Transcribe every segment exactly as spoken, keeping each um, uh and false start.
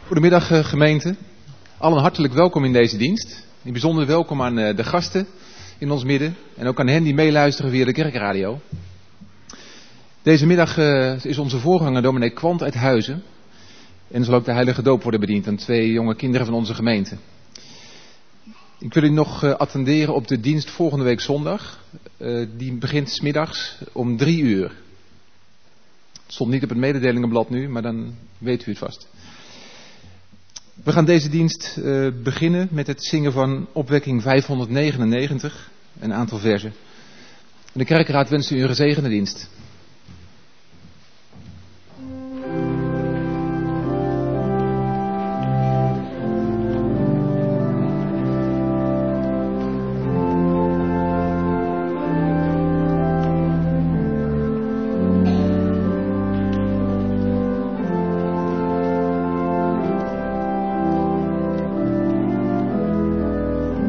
Goedemiddag uh, gemeente. Allen hartelijk welkom in deze dienst. In bijzonder welkom aan uh, de gasten in ons midden. En ook aan hen die meeluisteren via de kerkradio. Deze middag uh, is onze voorganger dominee Kwant uit Huizen. En zal ook de heilige doop worden bediend aan twee jonge kinderen van onze gemeente. Ik wil u nog uh, attenderen op de dienst volgende week zondag. Uh, die begint 's middags om drie uur. Het stond niet op het mededelingenblad nu, maar dan weet u het vast. We gaan deze dienst uh, beginnen met het zingen van opwekking vijfhonderdnegenennegentig, een aantal versen. De kerkraad wenst u een gezegende dienst.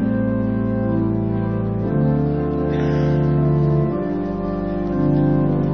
Thank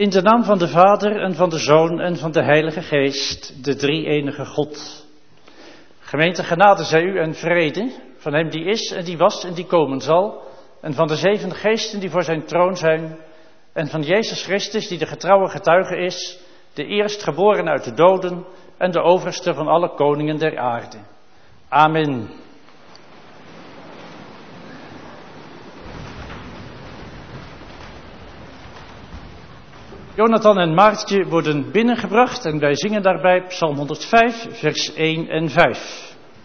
In de naam van de Vader en van de Zoon en van de Heilige Geest, de drie-enige God. Gemeente, genade zij u en vrede van hem die is en die was en die komen zal, en van de zeven geesten die voor zijn troon zijn, en van Jezus Christus die de getrouwe getuige is, de eerstgeboren uit de doden en de overste van alle koningen der aarde. Amen. Jonathan en Maartje worden binnengebracht en wij zingen daarbij Psalm honderdvijf, vers één en vijf.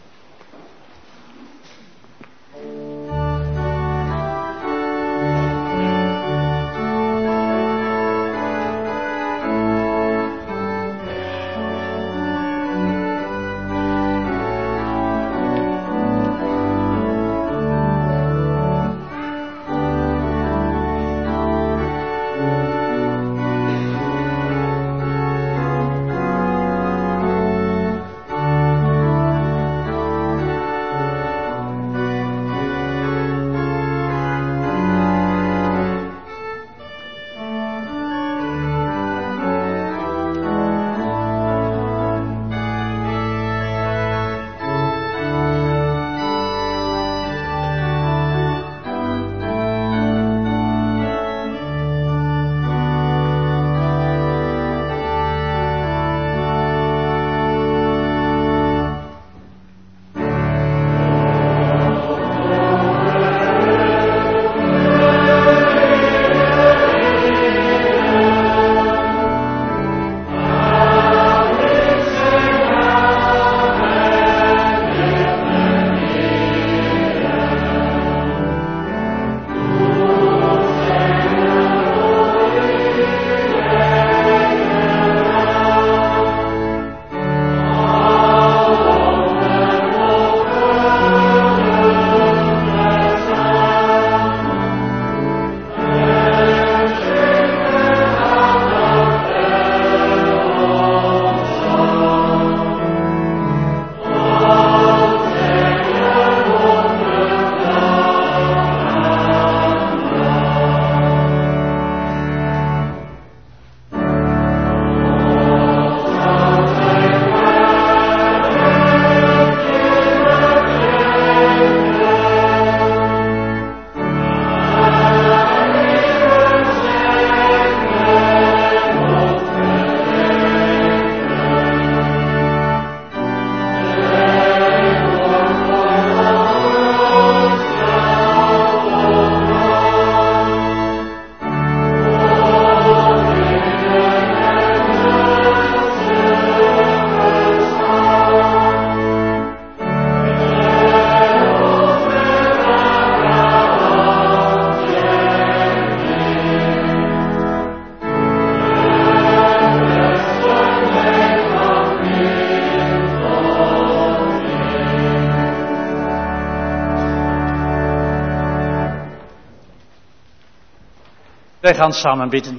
Wij gaan samen bidden.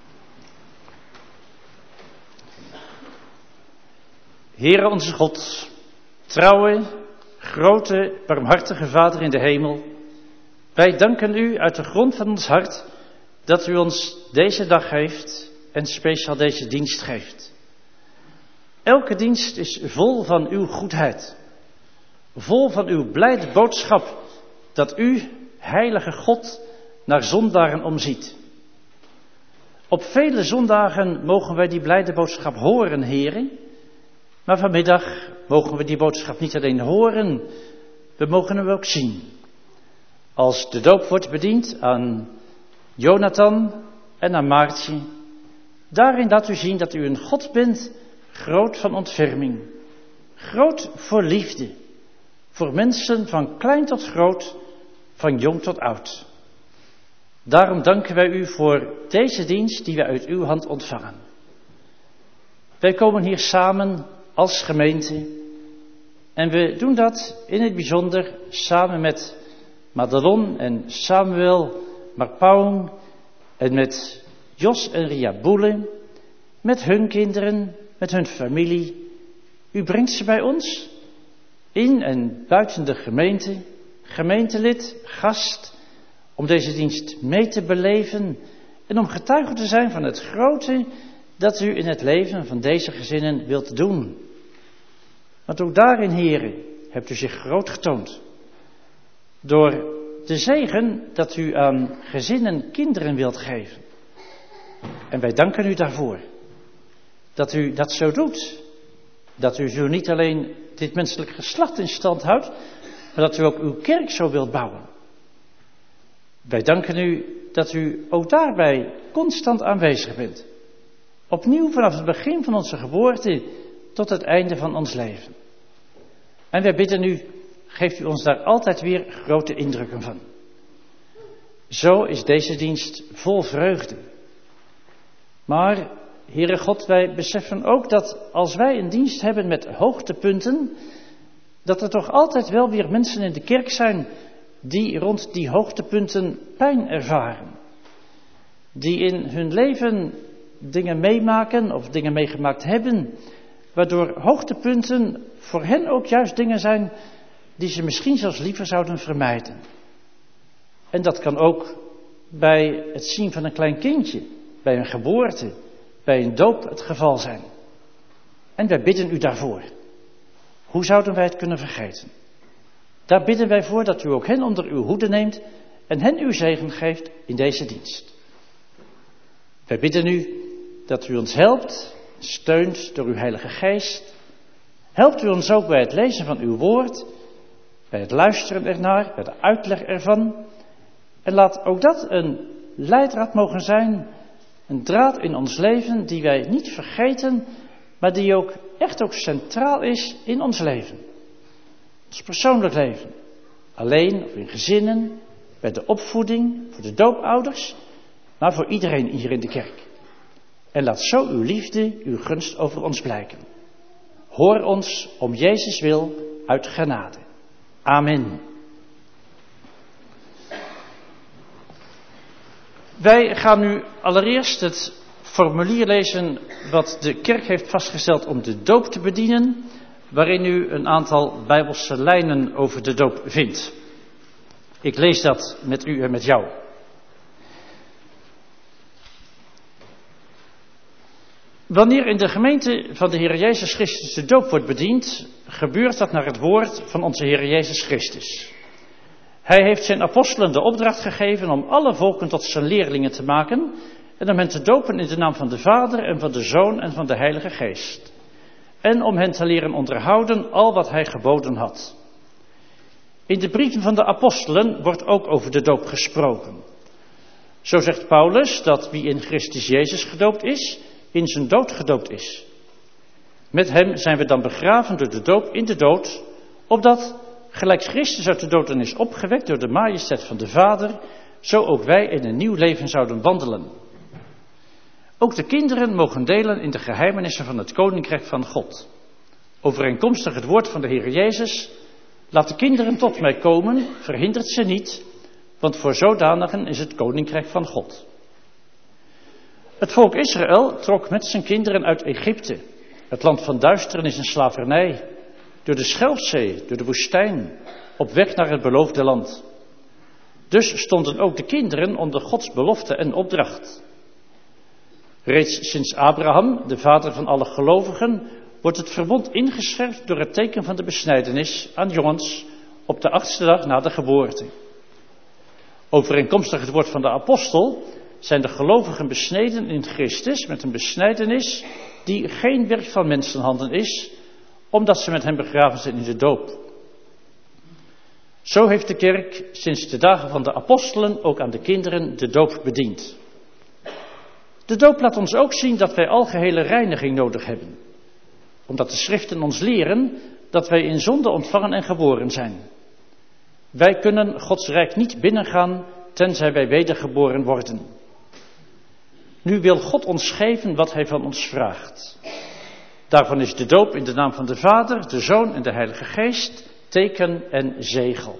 Heere onze God, trouwe, grote, barmhartige Vader in de hemel, wij danken u uit de grond van ons hart dat u ons deze dag geeft en speciaal deze dienst geeft. Elke dienst is vol van uw goedheid, vol van uw blijde boodschap dat u, heilige God, naar zondaren omziet. Op vele zondagen mogen wij die blijde boodschap horen, Heere, maar vanmiddag mogen we die boodschap niet alleen horen, we mogen hem ook zien. Als de doop wordt bediend aan Jonathan en aan Maartje, daarin laat u zien dat u een God bent, groot van ontferming, groot voor liefde, voor mensen van klein tot groot, van jong tot oud. Daarom danken wij u voor deze dienst die wij uit uw hand ontvangen. Wij komen hier samen als gemeente en we doen dat in het bijzonder samen met Madelon en Samuel Marpaung en met Jos en Ria Boele, met hun kinderen, met hun familie. U brengt ze bij ons, in en buiten de gemeente, gemeentelid, gast, om deze dienst mee te beleven en om getuige te zijn van het grote dat u in het leven van deze gezinnen wilt doen. Want ook daarin, Heere, hebt u zich groot getoond. Door de zegen dat u aan gezinnen kinderen wilt geven. En wij danken u daarvoor. Dat u dat zo doet. Dat u zo niet alleen dit menselijk geslacht in stand houdt, maar dat u ook uw kerk zo wilt bouwen. Wij danken u dat u ook daarbij constant aanwezig bent. Opnieuw vanaf het begin van onze geboorte tot het einde van ons leven. En wij bidden u, geeft u ons daar altijd weer grote indrukken van. Zo is deze dienst vol vreugde. Maar, Heere God, wij beseffen ook dat als wij een dienst hebben met hoogtepunten, dat er toch altijd wel weer mensen in de kerk zijn die rond die hoogtepunten pijn ervaren. Die in hun leven dingen meemaken of dingen meegemaakt hebben, waardoor hoogtepunten voor hen ook juist dingen zijn die ze misschien zelfs liever zouden vermijden. En dat kan ook bij het zien van een klein kindje, bij een geboorte, bij een doop het geval zijn. En wij bidden u daarvoor. Hoe zouden wij het kunnen vergeten? Daar bidden wij voor dat u ook hen onder uw hoede neemt en hen uw zegen geeft in deze dienst. Wij bidden u dat u ons helpt, steunt door uw Heilige Geest. Helpt u ons ook bij het lezen van uw woord, bij het luisteren ernaar, bij de uitleg ervan. En laat ook dat een leidraad mogen zijn, een draad in ons leven die wij niet vergeten, maar die ook echt ook centraal is in ons leven. Ons persoonlijk leven. Alleen of in gezinnen, bij de opvoeding, voor de doopouders, maar voor iedereen hier in de kerk. En laat zo uw liefde, uw gunst over ons blijken. Hoor ons om Jezus wil uit genade. Amen. Wij gaan nu allereerst het formulier lezen wat de kerk heeft vastgesteld om de doop te bedienen, waarin u een aantal bijbelse lijnen over de doop vindt. Ik lees dat met u en met jou. Wanneer in de gemeente van de Heer Jezus Christus de doop wordt bediend, gebeurt dat naar het woord van onze Heer Jezus Christus. Hij heeft zijn apostelen de opdracht gegeven om alle volken tot zijn leerlingen te maken en om hen te dopen in de naam van de Vader en van de Zoon en van de Heilige Geest. En om hen te leren onderhouden al wat hij geboden had. In de brieven van de apostelen wordt ook over de doop gesproken. Zo zegt Paulus dat wie in Christus Jezus gedoopt is, in zijn dood gedoopt is. Met hem zijn we dan begraven door de doop in de dood, opdat, gelijk Christus uit de doden is opgewekt door de majesteit van de Vader, zo ook wij in een nieuw leven zouden wandelen. Ook de kinderen mogen delen in de geheimenissen van het Koninkrijk van God. Overeenkomstig het woord van de Heer Jezus, laat de kinderen tot mij komen, verhindert ze niet, want voor zodanigen is het Koninkrijk van God. Het volk Israël trok met zijn kinderen uit Egypte, het land van duisternis en slavernij, door de Schelfzee, door de woestijn, op weg naar het beloofde land. Dus stonden ook de kinderen onder Gods belofte en opdracht. Reeds sinds Abraham, de vader van alle gelovigen, wordt het verbond ingescherpt door het teken van de besnijdenis aan jongens op de achtste dag na de geboorte. Overeenkomstig het woord van de apostel zijn de gelovigen besneden in Christus met een besnijdenis die geen werk van mensenhanden is, omdat ze met hem begraven zijn in de doop. Zo heeft de kerk sinds de dagen van de apostelen ook aan de kinderen de doop bediend. De doop laat ons ook zien dat wij algehele reiniging nodig hebben, omdat de schriften ons leren dat wij in zonde ontvangen en geboren zijn. Wij kunnen Gods rijk niet binnengaan, tenzij wij wedergeboren worden. Nu wil God ons geven wat hij van ons vraagt. Daarvan is de doop in de naam van de Vader, de Zoon en de Heilige Geest, teken en zegel.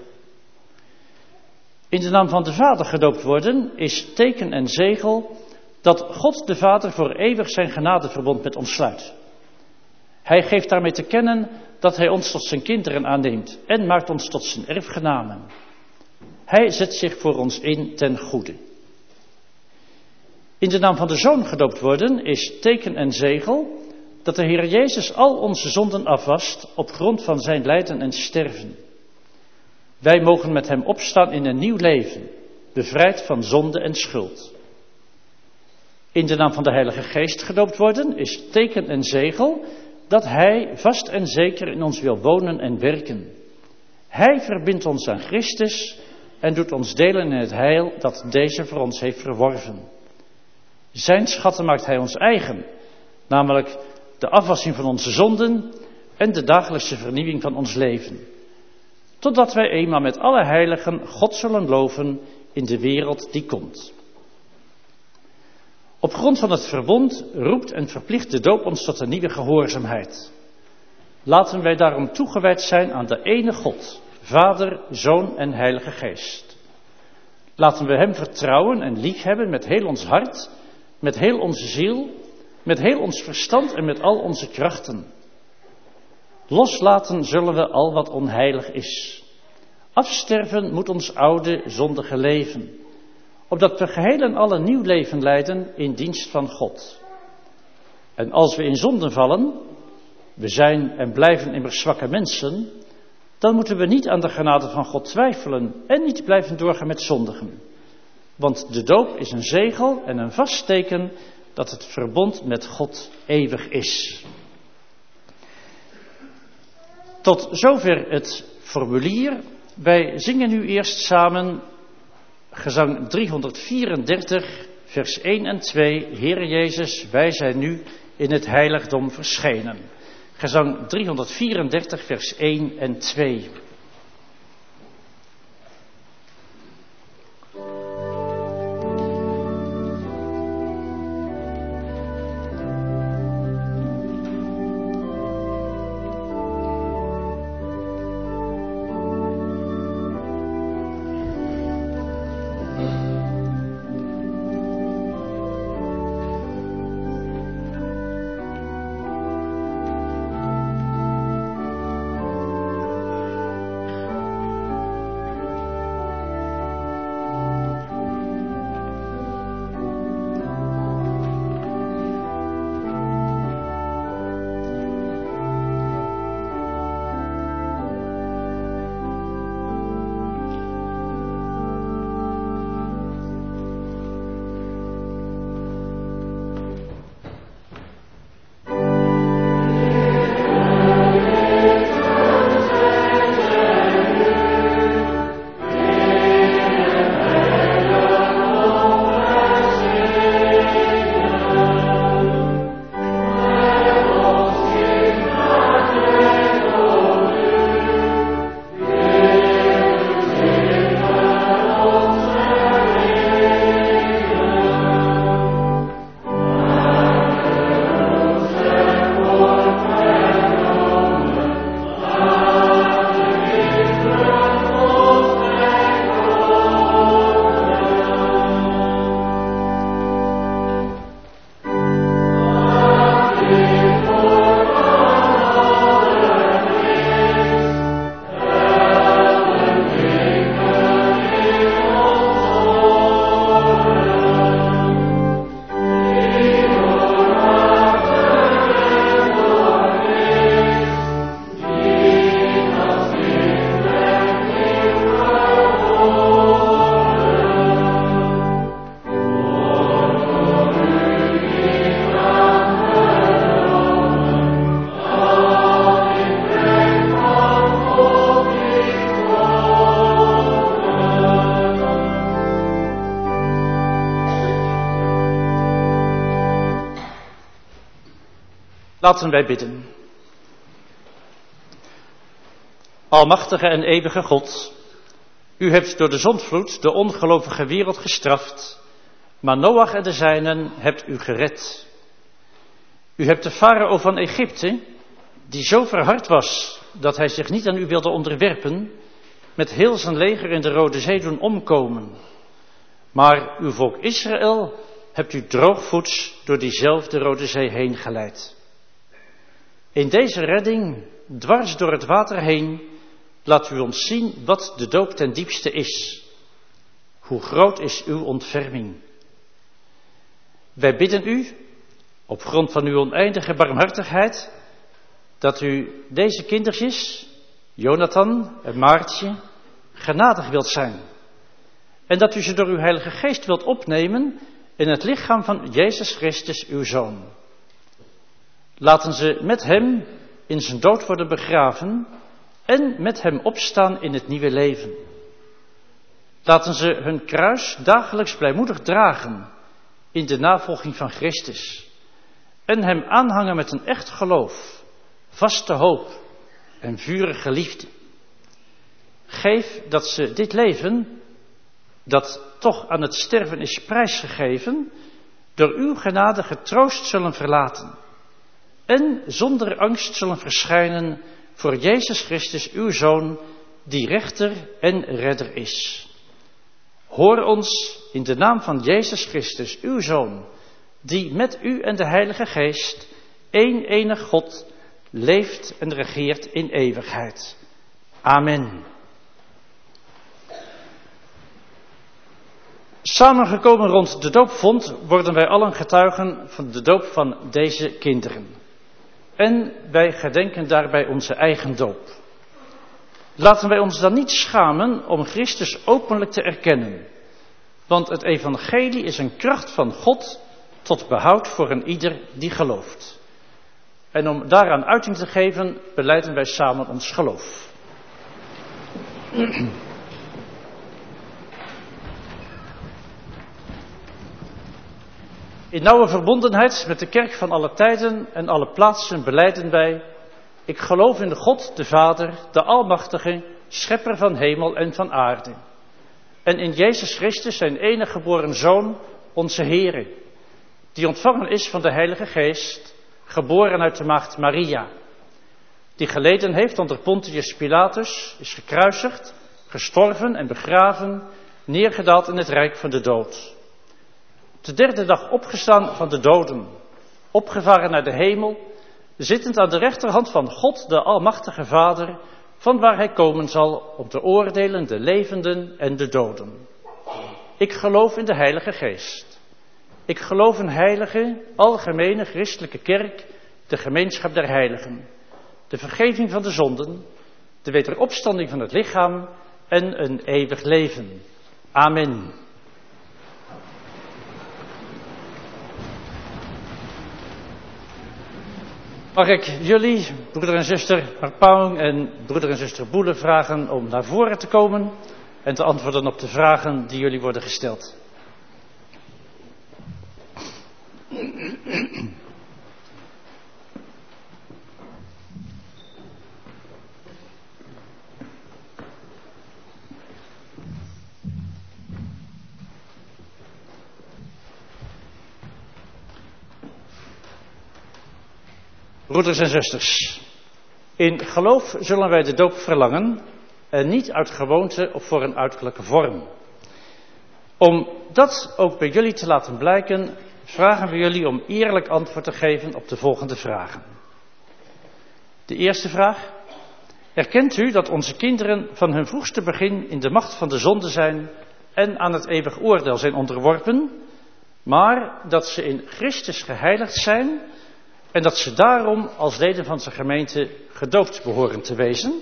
In de naam van de Vader gedoopt worden is teken en zegel dat God de Vader voor eeuwig zijn genadeverbond met ons sluit. Hij geeft daarmee te kennen dat hij ons tot zijn kinderen aanneemt en maakt ons tot zijn erfgenamen. Hij zet zich voor ons in ten goede. In de naam van de Zoon gedoopt worden is teken en zegel dat de Heer Jezus al onze zonden afwast op grond van zijn lijden en sterven. Wij mogen met hem opstaan in een nieuw leven, bevrijd van zonde en schuld. In de naam van de Heilige Geest gedoopt worden is teken en zegel dat hij vast en zeker in ons wil wonen en werken. Hij verbindt ons aan Christus en doet ons delen in het heil dat deze voor ons heeft verworven. Zijn schatten maakt hij ons eigen, namelijk de afwassing van onze zonden en de dagelijkse vernieuwing van ons leven. Totdat wij eenmaal met alle heiligen God zullen loven in de wereld die komt. Op grond van het verbond roept en verplicht de doop ons tot een nieuwe gehoorzaamheid. Laten wij daarom toegewijd zijn aan de ene God, Vader, Zoon en Heilige Geest. Laten we hem vertrouwen en liefhebben met heel ons hart, met heel onze ziel, met heel ons verstand en met al onze krachten. Loslaten zullen we al wat onheilig is. Afsterven moet ons oude zondige leven, opdat we geheel en al een nieuw leven leiden in dienst van God. En als we in zonden vallen, we zijn en blijven immers zwakke mensen, dan moeten we niet aan de genade van God twijfelen en niet blijven doorgaan met zondigen. Want de doop is een zegel en een vast teken dat het verbond met God eeuwig is. Tot zover het formulier. Wij zingen nu eerst samen gezang driehonderdvierendertig, vers één en twee. Heere Jezus, wij zijn nu in het heiligdom verschenen. Gezang driehonderdvierendertig, vers één en twee. Laten wij bidden. Almachtige en eeuwige God, u hebt door de zondvloed de ongelovige wereld gestraft, maar Noach en de zijnen hebt u gered. U hebt de farao van Egypte, die zo verhard was dat hij zich niet aan u wilde onderwerpen, met heel zijn leger in de Rode Zee doen omkomen. Maar uw volk Israël hebt u droogvoets door diezelfde Rode Zee heen geleid. In deze redding, dwars door het water heen, laat u ons zien wat de doop ten diepste is. Hoe groot is uw ontferming. Wij bidden u, op grond van uw oneindige barmhartigheid, dat u deze kindertjes, Jonathan en Maartje, genadig wilt zijn. En dat u ze door uw Heilige Geest wilt opnemen in het lichaam van Jezus Christus, uw Zoon. Laten ze met hem in zijn dood worden begraven en met hem opstaan in het nieuwe leven. Laten ze hun kruis dagelijks blijmoedig dragen in de navolging van Christus en hem aanhangen met een echt geloof, vaste hoop en vurige liefde. Geef dat ze dit leven, dat toch aan het sterven is prijsgegeven, door uw genade getroost zullen verlaten en zonder angst zullen verschijnen voor Jezus Christus, uw Zoon, die rechter en redder is. Hoor ons in de naam van Jezus Christus, uw Zoon, die met u en de Heilige Geest, één enig God, leeft en regeert in eeuwigheid. Amen. Samengekomen rond de doopvond worden wij allen getuigen van de doop van deze kinderen. En wij gedenken daarbij onze eigen doop. Laten wij ons dan niet schamen om Christus openlijk te erkennen. Want het evangelie is een kracht van God tot behoud voor een ieder die gelooft. En om daaraan uiting te geven, belijden wij samen ons geloof. In nauwe verbondenheid met de kerk van alle tijden en alle plaatsen belijden wij: ik geloof in de God, de Vader, de Almachtige, schepper van hemel en van aarde. En in Jezus Christus, zijn enige geboren Zoon, onze Heere, die ontvangen is van de Heilige Geest, geboren uit de maagd Maria, die geleden heeft onder Pontius Pilatus, is gekruisigd, gestorven en begraven, neergedaald in het rijk van de dood. De derde dag opgestaan van de doden, opgevaren naar de hemel, zittend aan de rechterhand van God, de Almachtige Vader, van waar hij komen zal om te oordelen de levenden en de doden. Ik geloof in de Heilige Geest. Ik geloof in heilige, algemene christelijke kerk, de gemeenschap der heiligen, de vergeving van de zonden, de wederopstanding van het lichaam en een eeuwig leven. Amen. Mag ik jullie, broeder en zuster Marpaung en broeder en zuster Boele, vragen om naar voren te komen en te antwoorden op de vragen die jullie worden gesteld. Broeders en zusters, in geloof zullen wij de doop verlangen en niet uit gewoonte of voor een uiterlijke vorm. Om dat ook bij jullie te laten blijken, vragen we jullie om eerlijk antwoord te geven op de volgende vragen. De eerste vraag: erkent u dat onze kinderen van hun vroegste begin in de macht van de zonde zijn en aan het eeuwig oordeel zijn onderworpen, maar dat ze in Christus geheiligd zijn en dat ze daarom als leden van zijn gemeente gedoopt behoren te wezen?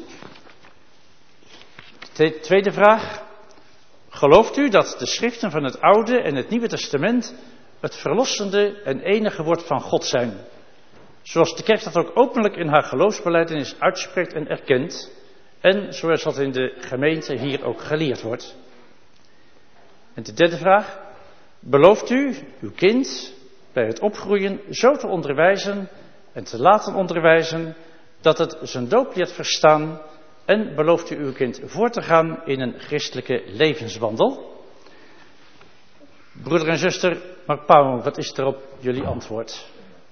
De tweede vraag: gelooft u dat de schriften van het Oude en het Nieuwe Testament het verlossende en enige woord van God zijn, zoals de kerk dat ook openlijk in haar geloofsbelijdenis uitspreekt en erkent, en zoals dat in de gemeente hier ook geleerd wordt? En de derde vraag: belooft u uw kind bij het opgroeien zo te onderwijzen en te laten onderwijzen dat het zijn doop leert verstaan, en belooft u uw kind voor te gaan in een christelijke levenswandel? Broeder en zuster Marpaung, wat is erop jullie antwoord?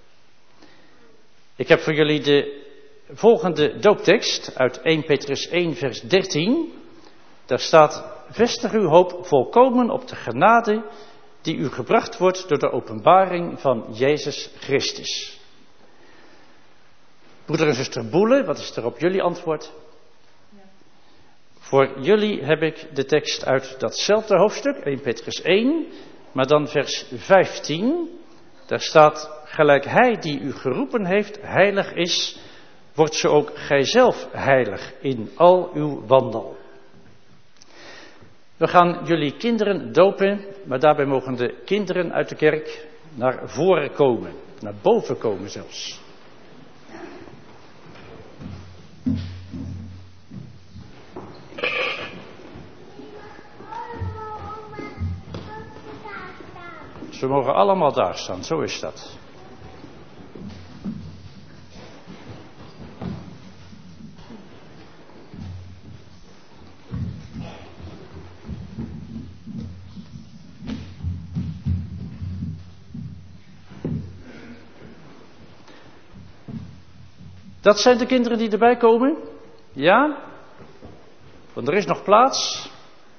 Ik heb voor jullie de volgende dooptekst uit Eerste Petrus één vers dertien. Daar staat: vestig uw hoop volkomen op de genade die u gebracht wordt door de openbaring van Jezus Christus. Broeder en zuster Boele, wat is er op jullie antwoord? Ja. Voor jullie heb ik de tekst uit datzelfde hoofdstuk, Eerste Petrus één, maar dan vers vijftien. Daar staat, gelijk hij die u geroepen heeft heilig is, wordt zo ook gijzelf heilig in al uw wandel. We gaan jullie kinderen dopen, maar daarbij mogen de kinderen uit de kerk naar voren komen, naar boven komen zelfs. Ze mogen allemaal daar staan, zo is dat. Dat zijn de kinderen die erbij komen? Ja? Want er is nog plaats.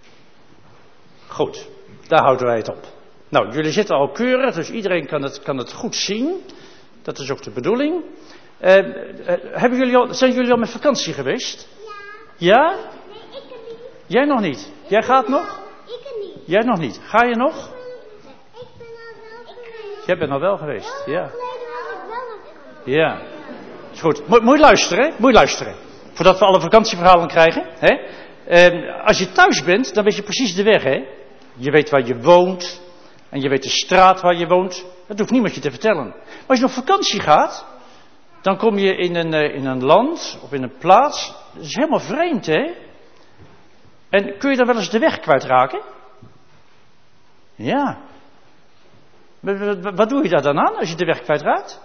Goed, daar houden wij het op. Nou, jullie zitten al keurig, dus iedereen kan het, kan het goed zien. Dat is ook de bedoeling. Uh, uh, hebben jullie al, zijn jullie al met vakantie geweest? Ja. Ja? Nee, ik niet. Jij nog niet? Jij gaat nog? Ik niet. Jij nog niet. Ga je nog? Ik ben al wel geweest. Jij bent al wel geweest, ja. Geleden was ik wel nog. Ja. Is goed. Moet, moet je luisteren, moet je luisteren. Voordat we alle vakantieverhalen krijgen. Hè? Uh, als je thuis bent, dan weet je precies de weg, hè. Je weet waar je woont. En je weet de straat waar je woont. Dat hoeft niemand je te vertellen. Maar als je op vakantie gaat, dan kom je in een, uh, in een land of in een plaats. Dat is helemaal vreemd, hè? En kun je dan wel eens de weg kwijtraken? Ja. Wat, wat doe je daar dan aan als je de weg kwijtraakt?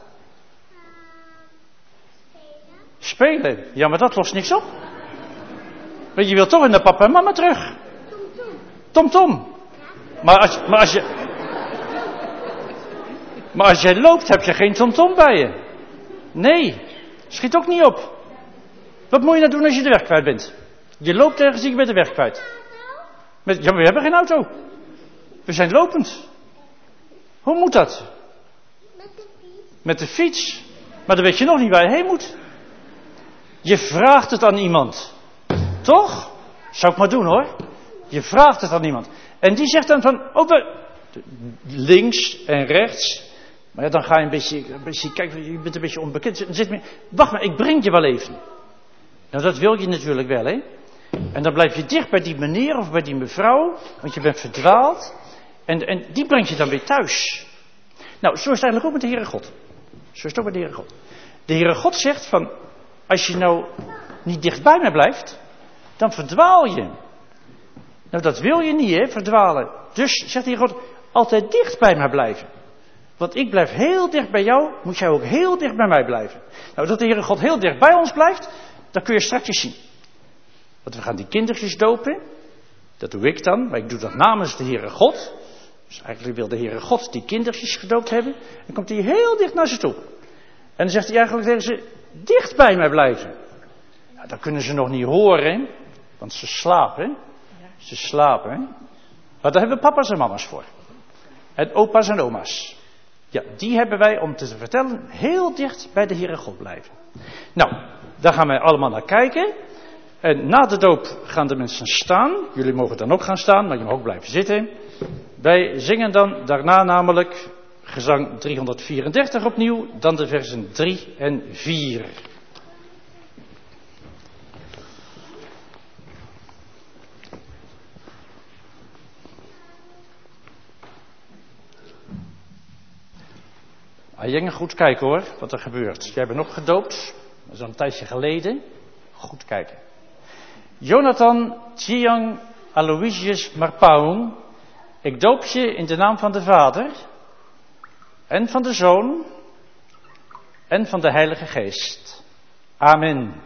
Spelen. Spelen. Ja, maar dat lost niks op. Want je wilt toch naar papa en mama terug. Tom Tom. Maar als, maar als je... Maar als jij loopt, heb je geen tomtom bij je. Nee, schiet ook niet op. Wat moet je nou doen als je de weg kwijt bent? Je loopt ergens en je bent de weg kwijt. Met, ja, maar we hebben geen auto. We zijn lopend. Hoe moet dat? Met de fiets. Met de fiets. Maar dan weet je nog niet waar je heen moet. Je vraagt het aan iemand. Toch? Zou ik maar doen hoor. Je vraagt het aan iemand. En die zegt dan van, oh, links en rechts. Maar ja, dan ga je een beetje, een beetje kijk, je bent een beetje onbekend. Dan zit je, wacht maar, ik breng je wel even. Nou, dat wil je natuurlijk wel, hè. En dan blijf je dicht bij die meneer of bij die mevrouw, want je bent verdwaald. En, en die brengt je dan weer thuis. Nou, zo is het eigenlijk ook met de Heere God. Zo is het ook met de Heere God. De Heere God zegt van, als je nou niet dicht bij mij blijft, dan verdwaal je. Nou, dat wil je niet, hè, verdwalen. Dus, zegt de Heere God, altijd dicht bij mij blijven. Want ik blijf heel dicht bij jou, moet jij ook heel dicht bij mij blijven. Nou, dat de Heere God heel dicht bij ons blijft, dat kun je straks zien. Want we gaan die kindertjes dopen. Dat doe ik dan, maar ik doe dat namens de Heere God. Dus eigenlijk wil de Heere God die kindertjes gedoopt hebben. Dan komt hij heel dicht naar ze toe. En dan zegt hij eigenlijk tegen ze, dicht bij mij blijven. Nou, dat kunnen ze nog niet horen, want ze slapen. Ze slapen. Maar daar hebben papa's en mama's voor. En opa's en oma's. Ja, die hebben wij om te vertellen, heel dicht bij de Heere God blijven. Nou, daar gaan wij allemaal naar kijken. En na de doop gaan de mensen staan. Jullie mogen dan ook gaan staan, maar je mag ook blijven zitten. Wij zingen dan daarna namelijk gezang driehonderdvierendertig opnieuw, dan de versen drie en vier. Jengen, goed kijken hoor, wat er gebeurt. Jij bent ook gedoopt, dat is al een tijdje geleden. Goed kijken. Jonathan Chiang Aloysius Marpaung, ik doop je in de naam van de Vader en van de Zoon en van de Heilige Geest. Amen.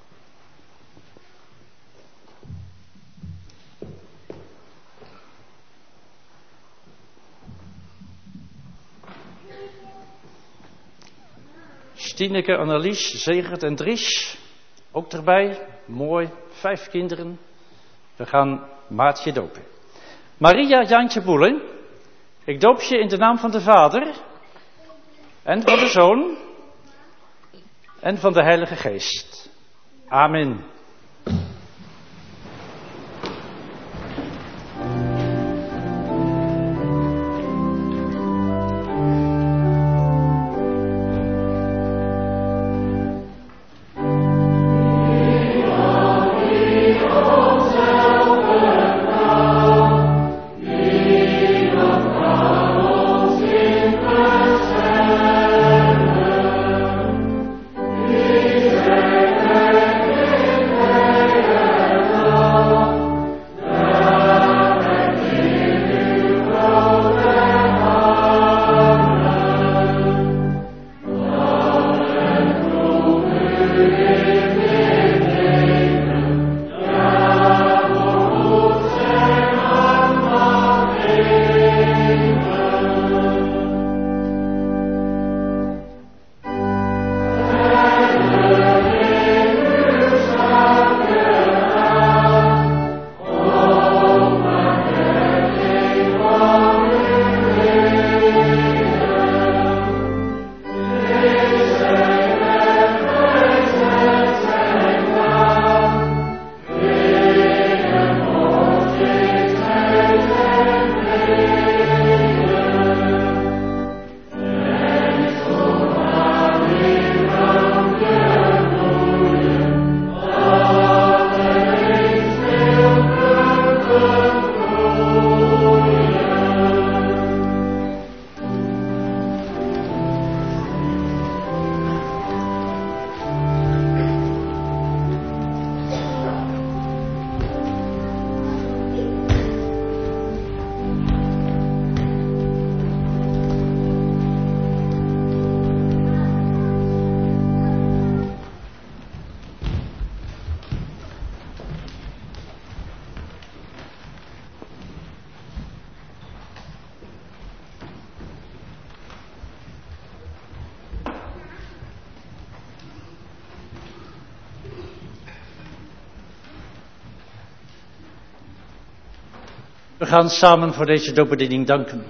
Tineke, Annelies, Zegert en Dries, ook erbij. Mooi, vijf kinderen. We gaan Maartje dopen. Maria Jaantje Boelen, ik doop je in de naam van de Vader en van de Zoon en van de Heilige Geest. Amen. We gaan samen voor deze doopbediening danken.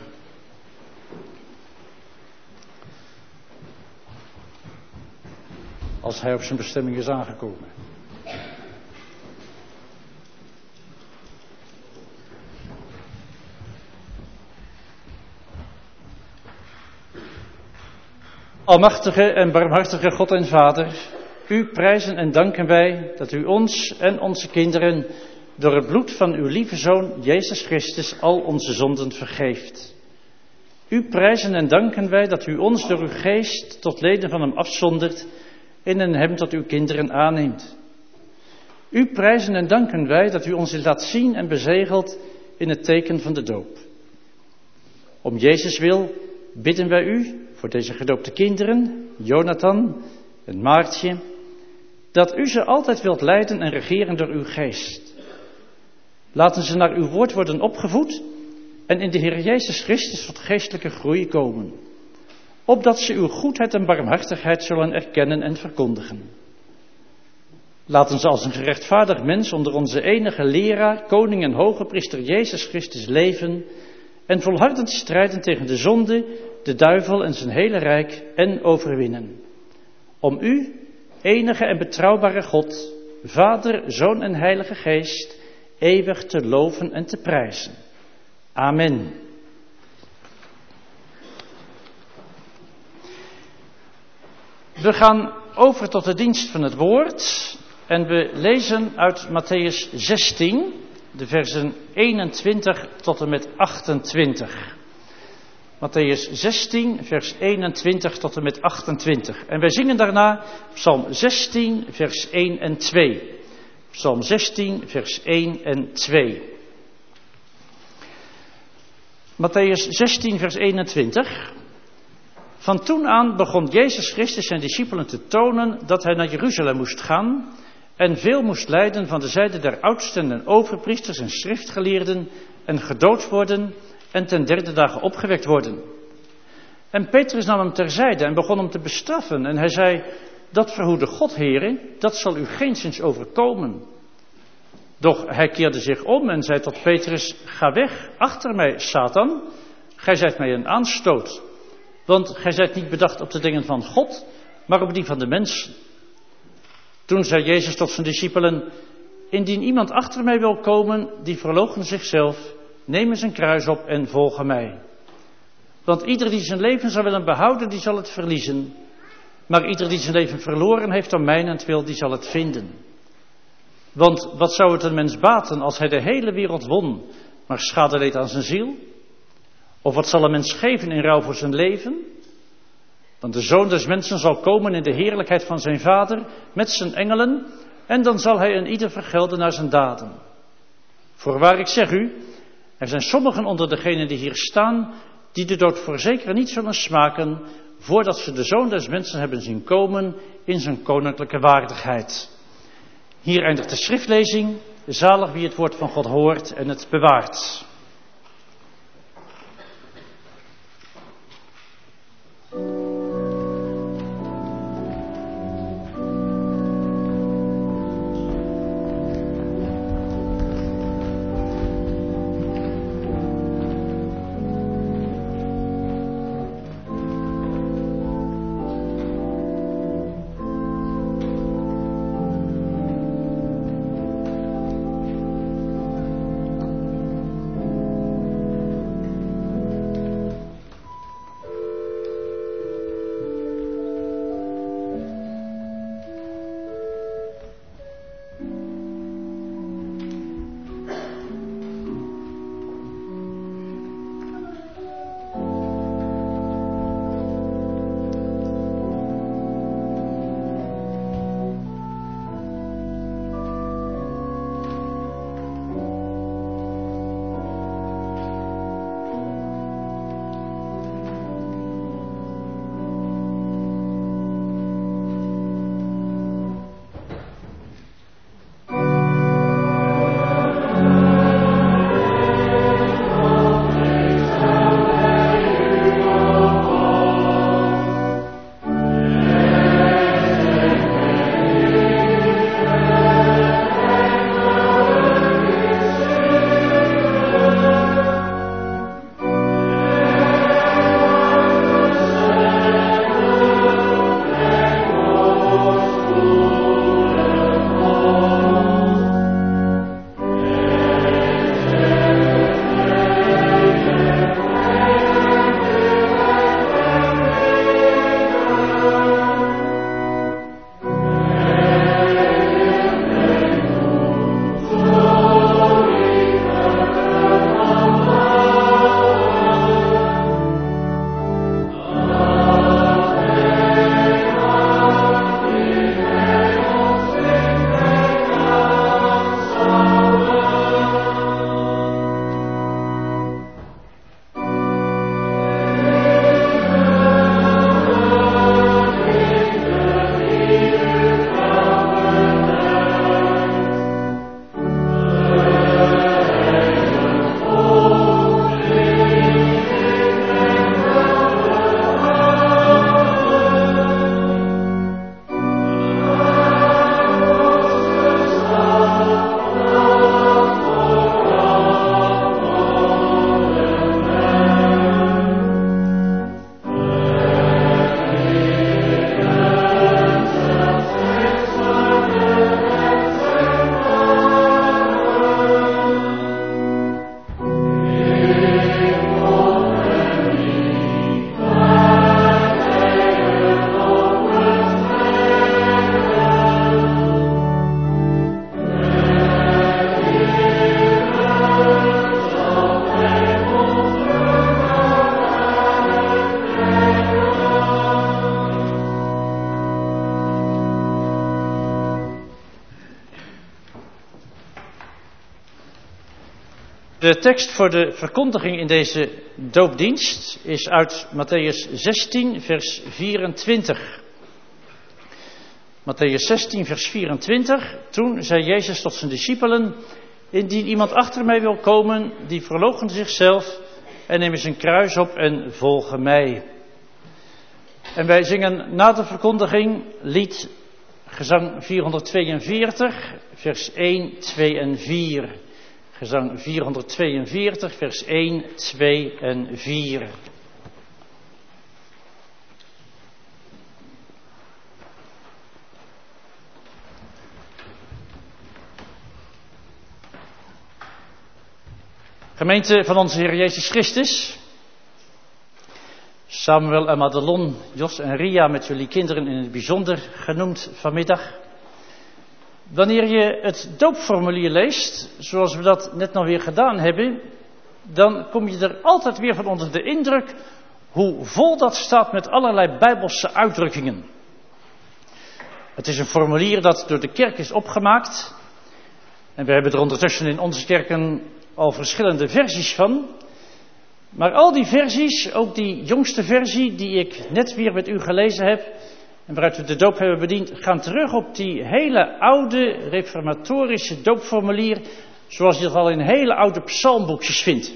Als hij op zijn bestemming is aangekomen. Almachtige en barmhartige God en Vader, u prijzen en danken wij dat u ons en onze kinderen door het bloed van uw lieve Zoon Jezus Christus al onze zonden vergeeft. U prijzen en danken wij dat u ons door uw geest tot leden van hem afzondert en in hem tot uw kinderen aanneemt. U prijzen en danken wij dat u ons laat zien en bezegelt in het teken van de doop. Om Jezus wil bidden wij u voor deze gedoopte kinderen, Jonathan en Maartje, dat u ze altijd wilt leiden en regeren door uw geest. Laten ze naar uw woord worden opgevoed en in de Heer Jezus Christus tot geestelijke groei komen, opdat ze uw goedheid en barmhartigheid zullen erkennen en verkondigen. Laten ze als een gerechtvaardigd mens onder onze enige leraar, koning en hoge priester Jezus Christus leven en volhardend strijden tegen de zonde, de duivel en zijn hele rijk en overwinnen. Om u, enige en betrouwbare God, Vader, Zoon en Heilige Geest, eeuwig te loven en te prijzen. Amen. We gaan over tot de dienst van het woord en we lezen uit Mattheüs zestien, de versen eenentwintig tot en met achtentwintig. Mattheüs zestien, vers eenentwintig tot en met achtentwintig. En wij zingen daarna Psalm zestien, vers één en twee. Psalm zestien, vers één en twee. Mattheüs zestien, vers eenentwintig. Van toen aan begon Jezus Christus zijn discipelen te tonen dat hij naar Jeruzalem moest gaan en veel moest lijden van de zijde der oudsten en overpriesters en schriftgeleerden en gedood worden en ten derde dagen opgewekt worden. En Petrus nam hem terzijde en begon hem te bestraffen en hij zei: dat verhoede God, Heere, dat zal u geenszins overkomen. Doch hij keerde zich om en zei tot Petrus: ga weg, achter mij, Satan, gij zijt mij een aanstoot, want gij zijt niet bedacht op de dingen van God, maar op die van de mensen. Toen zei Jezus tot zijn discipelen: indien iemand achter mij wil komen, die verloochene zichzelf, neem zijn kruis op en volge mij. Want ieder die zijn leven zal willen behouden, die zal het verliezen. Maar ieder die zijn leven verloren heeft om mijnentwil, die zal het vinden. Want wat zou het een mens baten als hij de hele wereld won, maar schade leed aan zijn ziel? Of wat zal een mens geven in ruil voor zijn leven? Want de Zoon des Mensen zal komen in de heerlijkheid van zijn Vader met zijn engelen, en dan zal hij een ieder vergelden naar zijn daden. Voorwaar, ik zeg u, er zijn sommigen onder degenen die hier staan, die de dood voorzeker niet zullen smaken, voordat ze de Zoon des Mensen hebben zien komen in zijn koninklijke waardigheid. Hier eindigt de schriftlezing. Zalig wie het woord van God hoort en het bewaart. De tekst voor de verkondiging in deze doopdienst is uit Mattheüs zestien, vers vierentwintig. Mattheüs zestien, vers vierentwintig. Toen zei Jezus tot zijn discipelen: indien iemand achter mij wil komen, die verloochent zichzelf en neemt zijn kruis op en volge mij. En wij zingen na de verkondiging lied gezang vierhonderdtweeënveertig, vers één, twee en vier. Gezang vierhonderdtweeënveertig, vers één, twee en vier. Gemeente van onze Heer Jezus Christus, Samuel en Madelon, Jos en Ria met jullie kinderen in het bijzonder genoemd vanmiddag. Wanneer je het doopformulier leest, zoals we dat net nog weer gedaan hebben, dan kom je er altijd weer van onder de indruk hoe vol dat staat met allerlei bijbelse uitdrukkingen. Het is een formulier dat door de kerk is opgemaakt. En we hebben er ondertussen in onze kerken al verschillende versies van. Maar al die versies, ook die jongste versie die ik net weer met u gelezen heb en waaruit we de doop hebben bediend, gaan terug op die hele oude reformatorische doopformulier, zoals je dat al in hele oude psalmboekjes vindt.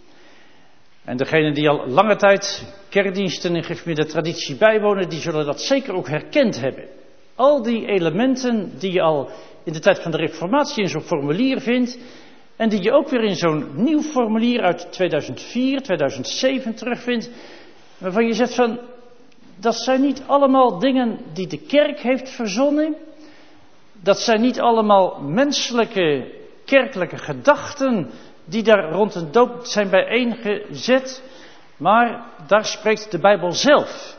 En degenen die al lange tijd kerkdiensten in gereformeerde traditie bijwonen, die zullen dat zeker ook herkend hebben. Al die elementen die je al in de tijd van de reformatie in zo'n formulier vindt, en die je ook weer in zo'n nieuw formulier uit tweeduizend vier, tweeduizend zeven terugvindt, waarvan je zegt van, dat zijn niet allemaal dingen die de kerk heeft verzonnen. Dat zijn niet allemaal menselijke, kerkelijke gedachten die daar rond een doop zijn bijeengezet. Maar daar spreekt de Bijbel zelf.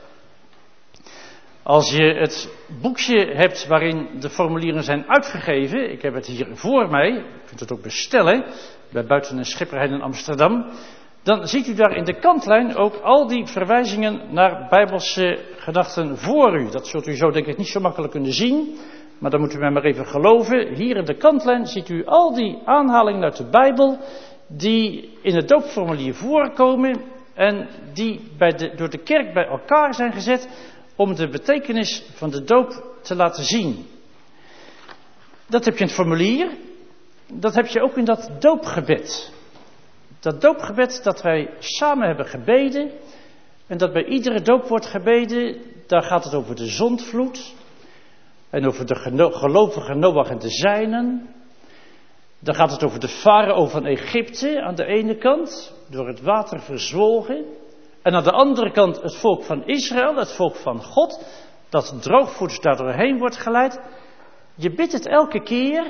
Als je het boekje hebt waarin de formulieren zijn uitgegeven, ik heb het hier voor mij, je kunt het ook bestellen, bij Buiten en Schipperheid in Amsterdam, dan ziet u daar in de kantlijn ook al die verwijzingen naar bijbelse gedachten voor u. Dat zult u zo denk ik niet zo makkelijk kunnen zien, maar dan moet u mij maar even geloven. Hier in de kantlijn ziet u al die aanhalingen uit de Bijbel die in het doopformulier voorkomen en die bij de, door de kerk bij elkaar zijn gezet om de betekenis van de doop te laten zien. Dat heb je in het formulier, dat heb je ook in dat doopgebed. Dat doopgebed dat wij samen hebben gebeden en dat bij iedere doop wordt gebeden, daar gaat het over de zondvloed en over de geno- gelovige Noach en de zijnen. Dan gaat het over de farao van Egypte aan de ene kant, door het water verzwolgen. En aan de andere kant het volk van Israël, het volk van God, dat droogvoets daar doorheen wordt geleid. Je bidt het elke keer.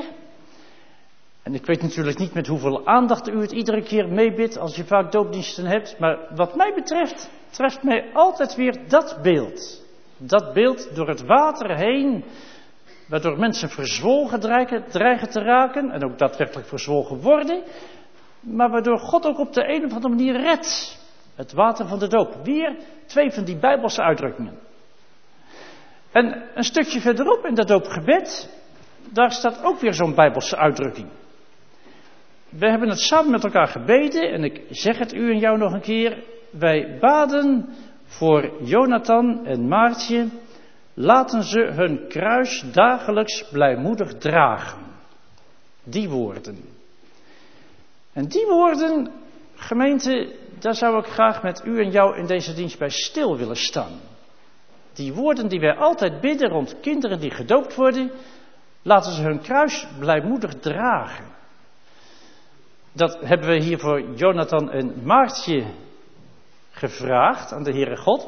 En ik weet natuurlijk niet met hoeveel aandacht u het iedere keer meebidt als je vaak doopdiensten hebt. Maar wat mij betreft, treft mij altijd weer dat beeld. Dat beeld door het water heen, waardoor mensen verzwolgen dreigen, dreigen te raken. En ook daadwerkelijk verzwolgen worden. Maar waardoor God ook op de een of andere manier redt. Het water van de doop. Weer twee van die bijbelse uitdrukkingen. En een stukje verderop in dat doopgebed, daar staat ook weer zo'n bijbelse uitdrukking. We hebben het samen met elkaar gebeden en ik zeg het u en jou nog een keer. Wij baden voor Jonathan en Maartje. Laten ze hun kruis dagelijks blijmoedig dragen. Die woorden. En die woorden, gemeente, daar zou ik graag met u en jou in deze dienst bij stil willen staan. Die woorden die wij altijd bidden rond kinderen die gedoopt worden, laten ze hun kruis blijmoedig dragen. Dat hebben we hier voor Jonathan en Maartje gevraagd aan de Heere God.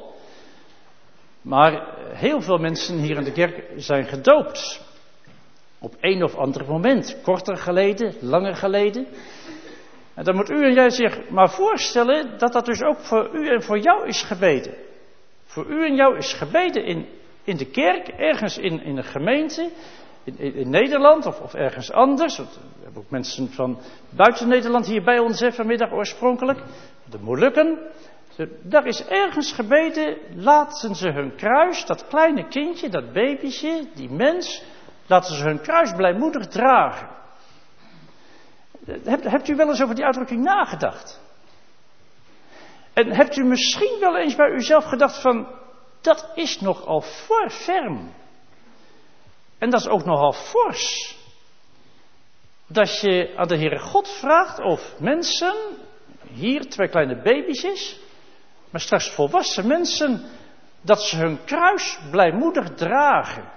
Maar heel veel mensen hier in de kerk zijn gedoopt. Op een of ander moment, korter geleden, langer geleden. En dan moet u en jij zich maar voorstellen dat dat dus ook voor u en voor jou is gebeden. Voor u en jou is gebeden in, in de kerk, ergens in, in een gemeente, in, in, in Nederland of, of ergens anders. We hebben ook mensen van buiten Nederland hier bij ons hè, vanmiddag oorspronkelijk. De Molukken. Daar is ergens gebeden, laten ze hun kruis, dat kleine kindje, dat babytje, die mens, laten ze hun kruis blijmoedig dragen. Hebt, hebt u wel eens over die uitdrukking nagedacht? En hebt u misschien wel eens bij uzelf gedacht van, dat is nogal voor ferm. En dat is ook nogal fors. Dat je aan de Heere God vraagt of mensen, hier twee kleine baby's, maar straks volwassen mensen, dat ze hun kruis blijmoedig dragen.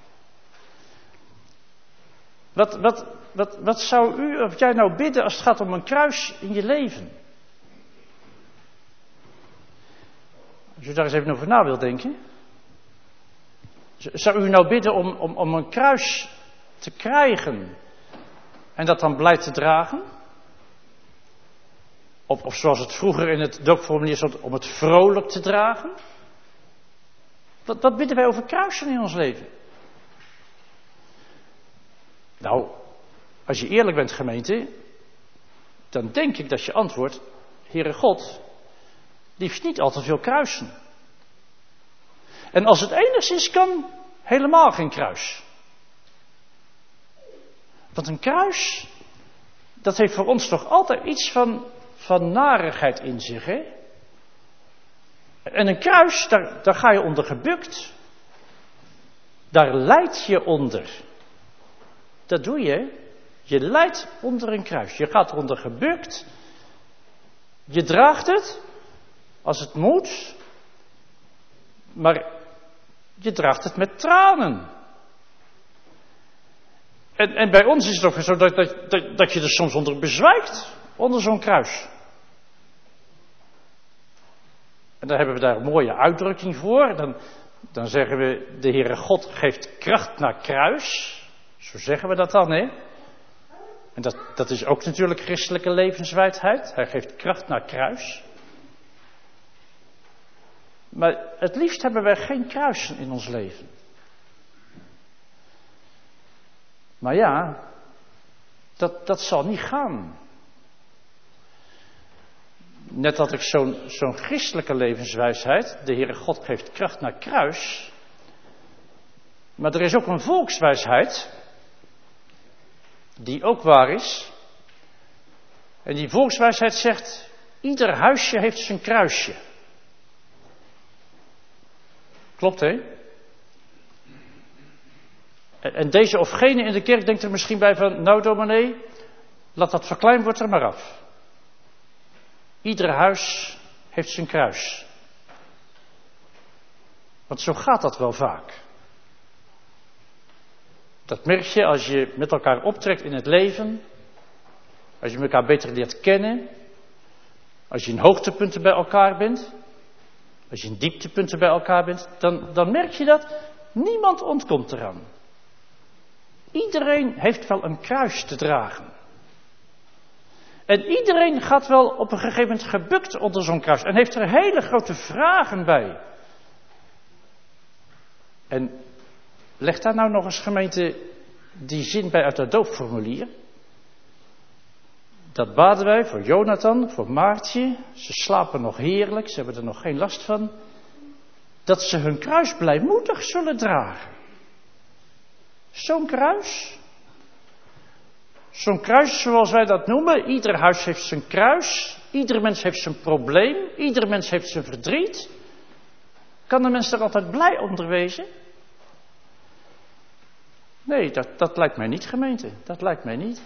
Wat, wat, wat, wat zou u of jij nou bidden als het gaat om een kruis in je leven? Als u daar eens even over na wilt denken. Zou u nou bidden om, om, om een kruis te krijgen en dat dan blij te dragen? Of, of zoals het vroeger in het doopformulier stond, om het vrolijk te dragen? Wat, wat bidden wij over kruisen in ons leven? Nou, als je eerlijk bent, gemeente, dan denk ik dat je antwoordt, Heere God, liefst niet al te veel kruisen. En als het enigszins kan, helemaal geen kruis. Want een kruis, dat heeft voor ons toch altijd iets van, van narigheid in zich, hè? En een kruis, daar, daar ga je onder gebukt. Daar lijd je onder. Dat doe je. Je lijdt onder een kruis. Je gaat eronder gebukt. Je draagt het, als het moet. Maar je draagt het met tranen. En, en bij ons is het ook zo dat, dat, dat, dat je er soms onder bezwijkt. Onder zo'n kruis. En dan hebben we daar een mooie uitdrukking voor. Dan, dan zeggen we, de Heere God geeft kracht naar kruis. Zo zeggen we dat dan, hè? En dat, dat is ook natuurlijk christelijke levenswijsheid. Hij geeft kracht naar kruis. Maar het liefst hebben wij geen kruisen in ons leven. Maar ja, dat, dat zal niet gaan. Net had ik zo'n, zo'n christelijke levenswijsheid. De Heere God geeft kracht naar kruis. Maar er is ook een volkswijsheid. Die ook waar is. En die volkswijsheid zegt, ieder huisje heeft zijn kruisje. Klopt, hè? En deze of gene in de kerk denkt er misschien bij van, nou dominee, laat dat verkleinwoord er maar af. Ieder huis heeft zijn kruis. Want zo gaat dat wel vaak. Dat merk je als je met elkaar optrekt in het leven. Als je elkaar beter leert kennen. Als je in hoogtepunten bij elkaar bent. Als je in dieptepunten bij elkaar bent. Dan, dan merk je dat niemand ontkomt eraan. Iedereen heeft wel een kruis te dragen. En iedereen gaat wel op een gegeven moment gebukt onder zo'n kruis. En heeft er hele grote vragen bij. En leg daar nou nog eens, gemeente, die zin bij uit dat doopformulier. Dat baden wij voor Jonathan, voor Maartje. Ze slapen nog heerlijk, ze hebben er nog geen last van. Dat ze hun kruis blijmoedig zullen dragen. Zo'n kruis. Zo'n kruis zoals wij dat noemen. Ieder huis heeft zijn kruis. Ieder mens heeft zijn probleem. Ieder mens heeft zijn verdriet. Kan de mens er altijd blij onder wezen? Nee, dat, dat lijkt mij niet, gemeente. Dat lijkt mij niet.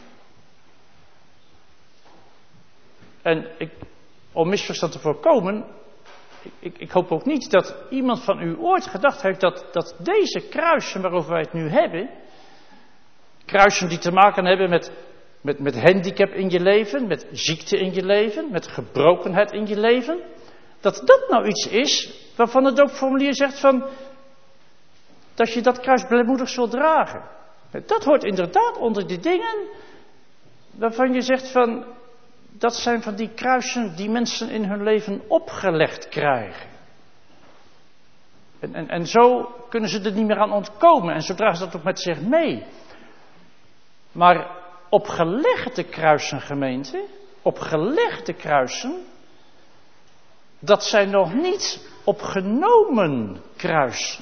En ik, om misverstand te voorkomen, ik, ik, ik hoop ook niet dat iemand van u ooit gedacht heeft dat, dat deze kruisen waarover wij het nu hebben, kruisen die te maken hebben met, met, met handicap in je leven, met ziekte in je leven, met gebrokenheid in je leven, dat dat nou iets is waarvan het doopformulier zegt van, dat je dat kruis blijmoedig zult dragen. Dat hoort inderdaad onder die dingen waarvan je zegt van, dat zijn van die kruisen die mensen in hun leven opgelegd krijgen. En, en, en zo kunnen ze er niet meer aan ontkomen en zo dragen ze dat ook met zich mee. Maar opgelegde kruisen, gemeente, opgelegde kruisen, dat zijn nog niet opgenomen kruisen.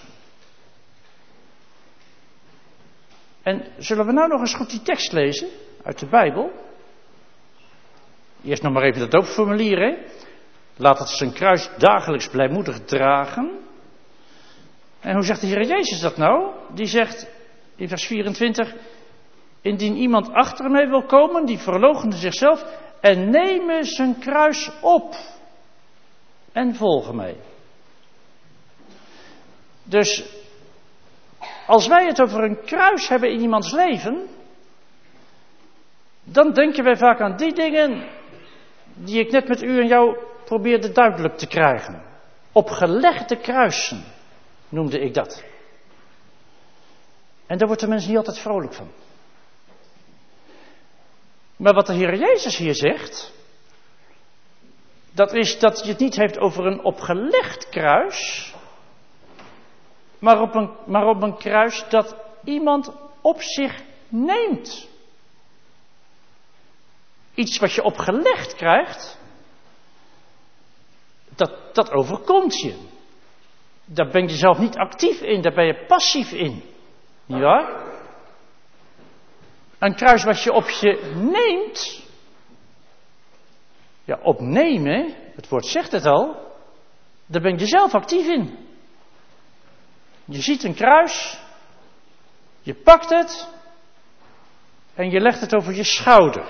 En zullen we nou nog eens goed die tekst lezen uit de Bijbel? Eerst nog maar even dat doopformulier, hè. Laat het zijn kruis dagelijks blijmoedig dragen. En hoe zegt de Heer Jezus dat nou? Die zegt in vers vierentwintig... Indien iemand achter mij wil komen, die verloochene zichzelf en nemen zijn kruis op. En volgen mij. Dus als wij het over een kruis hebben in iemands leven, dan denken wij vaak aan die dingen die ik net met u en jou probeerde duidelijk te krijgen. Opgelegde kruisen noemde ik dat. En daar wordt de mens niet altijd vrolijk van. Maar wat de Heer Jezus hier zegt, dat is dat je het niet heeft over een opgelegd kruis, maar op een, maar op een kruis dat iemand op zich neemt. Iets wat je opgelegd krijgt, dat, dat overkomt je. Daar ben je zelf niet actief in, daar ben je passief in. Niet waar? Een kruis wat je op je neemt. Ja, opnemen, het woord zegt het al. Daar ben je zelf actief in. Je ziet een kruis. Je pakt het. En je legt het over je schouder.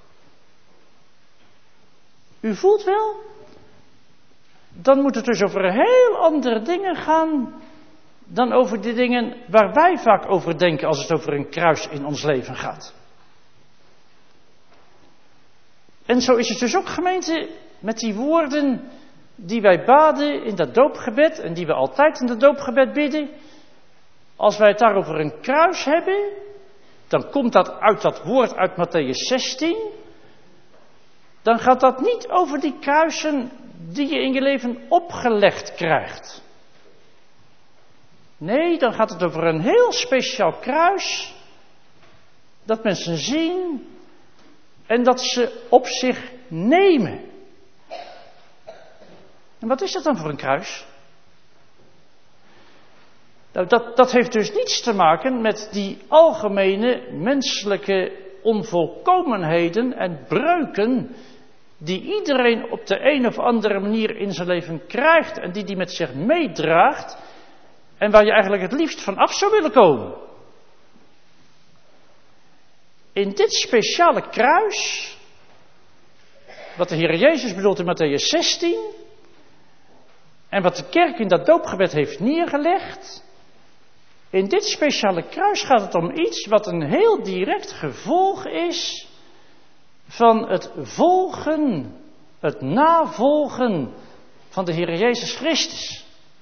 U voelt wel? Dan moet het dus over heel andere dingen gaan dan over de dingen waar wij vaak over denken als het over een kruis in ons leven gaat. En zo is het dus ook, gemeente, met die woorden die wij baden in dat doopgebed en die we altijd in dat doopgebed bidden. Als wij het daar over een kruis hebben, dan komt dat uit dat woord uit Mattheüs zestien. Dan gaat dat niet over die kruisen die je in je leven opgelegd krijgt. Nee, dan gaat het over een heel speciaal kruis, dat mensen zien en dat ze op zich nemen. En wat is dat dan voor een kruis? Nou, dat, dat heeft dus niets te maken met die algemene menselijke onvolkomenheden en breuken die iedereen op de een of andere manier in zijn leven krijgt en die die met zich meedraagt en waar je eigenlijk het liefst van af zou willen komen. In dit speciale kruis, wat de Heer Jezus bedoelt in Mattheüs zestien, en wat de kerk in dat doopgebed heeft neergelegd, in dit speciale kruis gaat het om iets wat een heel direct gevolg is van het volgen, het navolgen van de Heer Jezus Christus.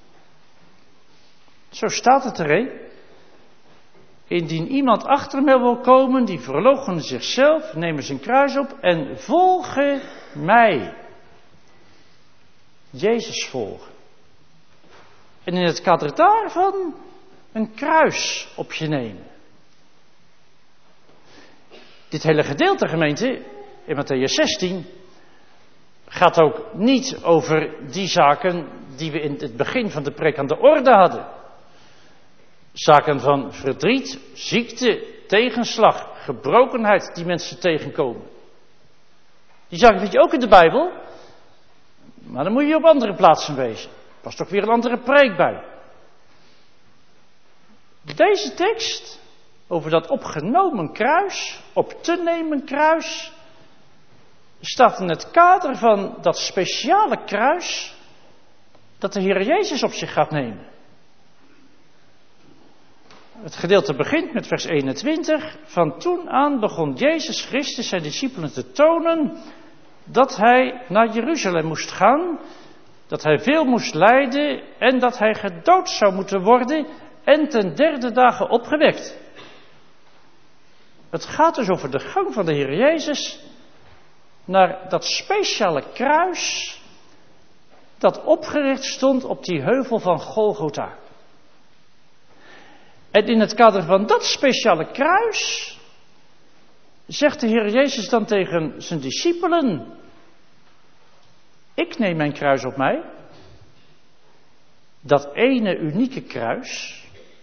Zo staat het erin. Indien iemand achter mij wil komen, die verloochene zichzelf, nemen zijn kruis op en volgen mij. Jezus volgen. En in het kader daarvan een kruis op je nemen. Dit hele gedeelte, gemeente, in Mattheüs zestien, gaat ook niet over die zaken die we in het begin van de preek aan de orde hadden. Zaken van verdriet, ziekte, tegenslag, gebrokenheid die mensen tegenkomen. Die zaken vind je ook in de Bijbel, maar dan moet je op andere plaatsen wezen. Past toch weer een andere preek bij. Deze tekst over dat opgenomen kruis, op te nemen kruis, staat in het kader van dat speciale kruis dat de Heer Jezus op zich gaat nemen. Het gedeelte begint met vers eenentwintig. Van toen aan begon Jezus Christus zijn discipelen te tonen dat hij naar Jeruzalem moest gaan, dat hij veel moest lijden en dat hij gedood zou moeten worden en ten derde dagen opgewekt. Het gaat dus over de gang van de Heer Jezus naar dat speciale kruis dat opgericht stond op die heuvel van Golgotha. En in het kader van dat speciale kruis zegt de Heer Jezus dan tegen zijn discipelen: ik neem mijn kruis op mij. Dat ene unieke kruis.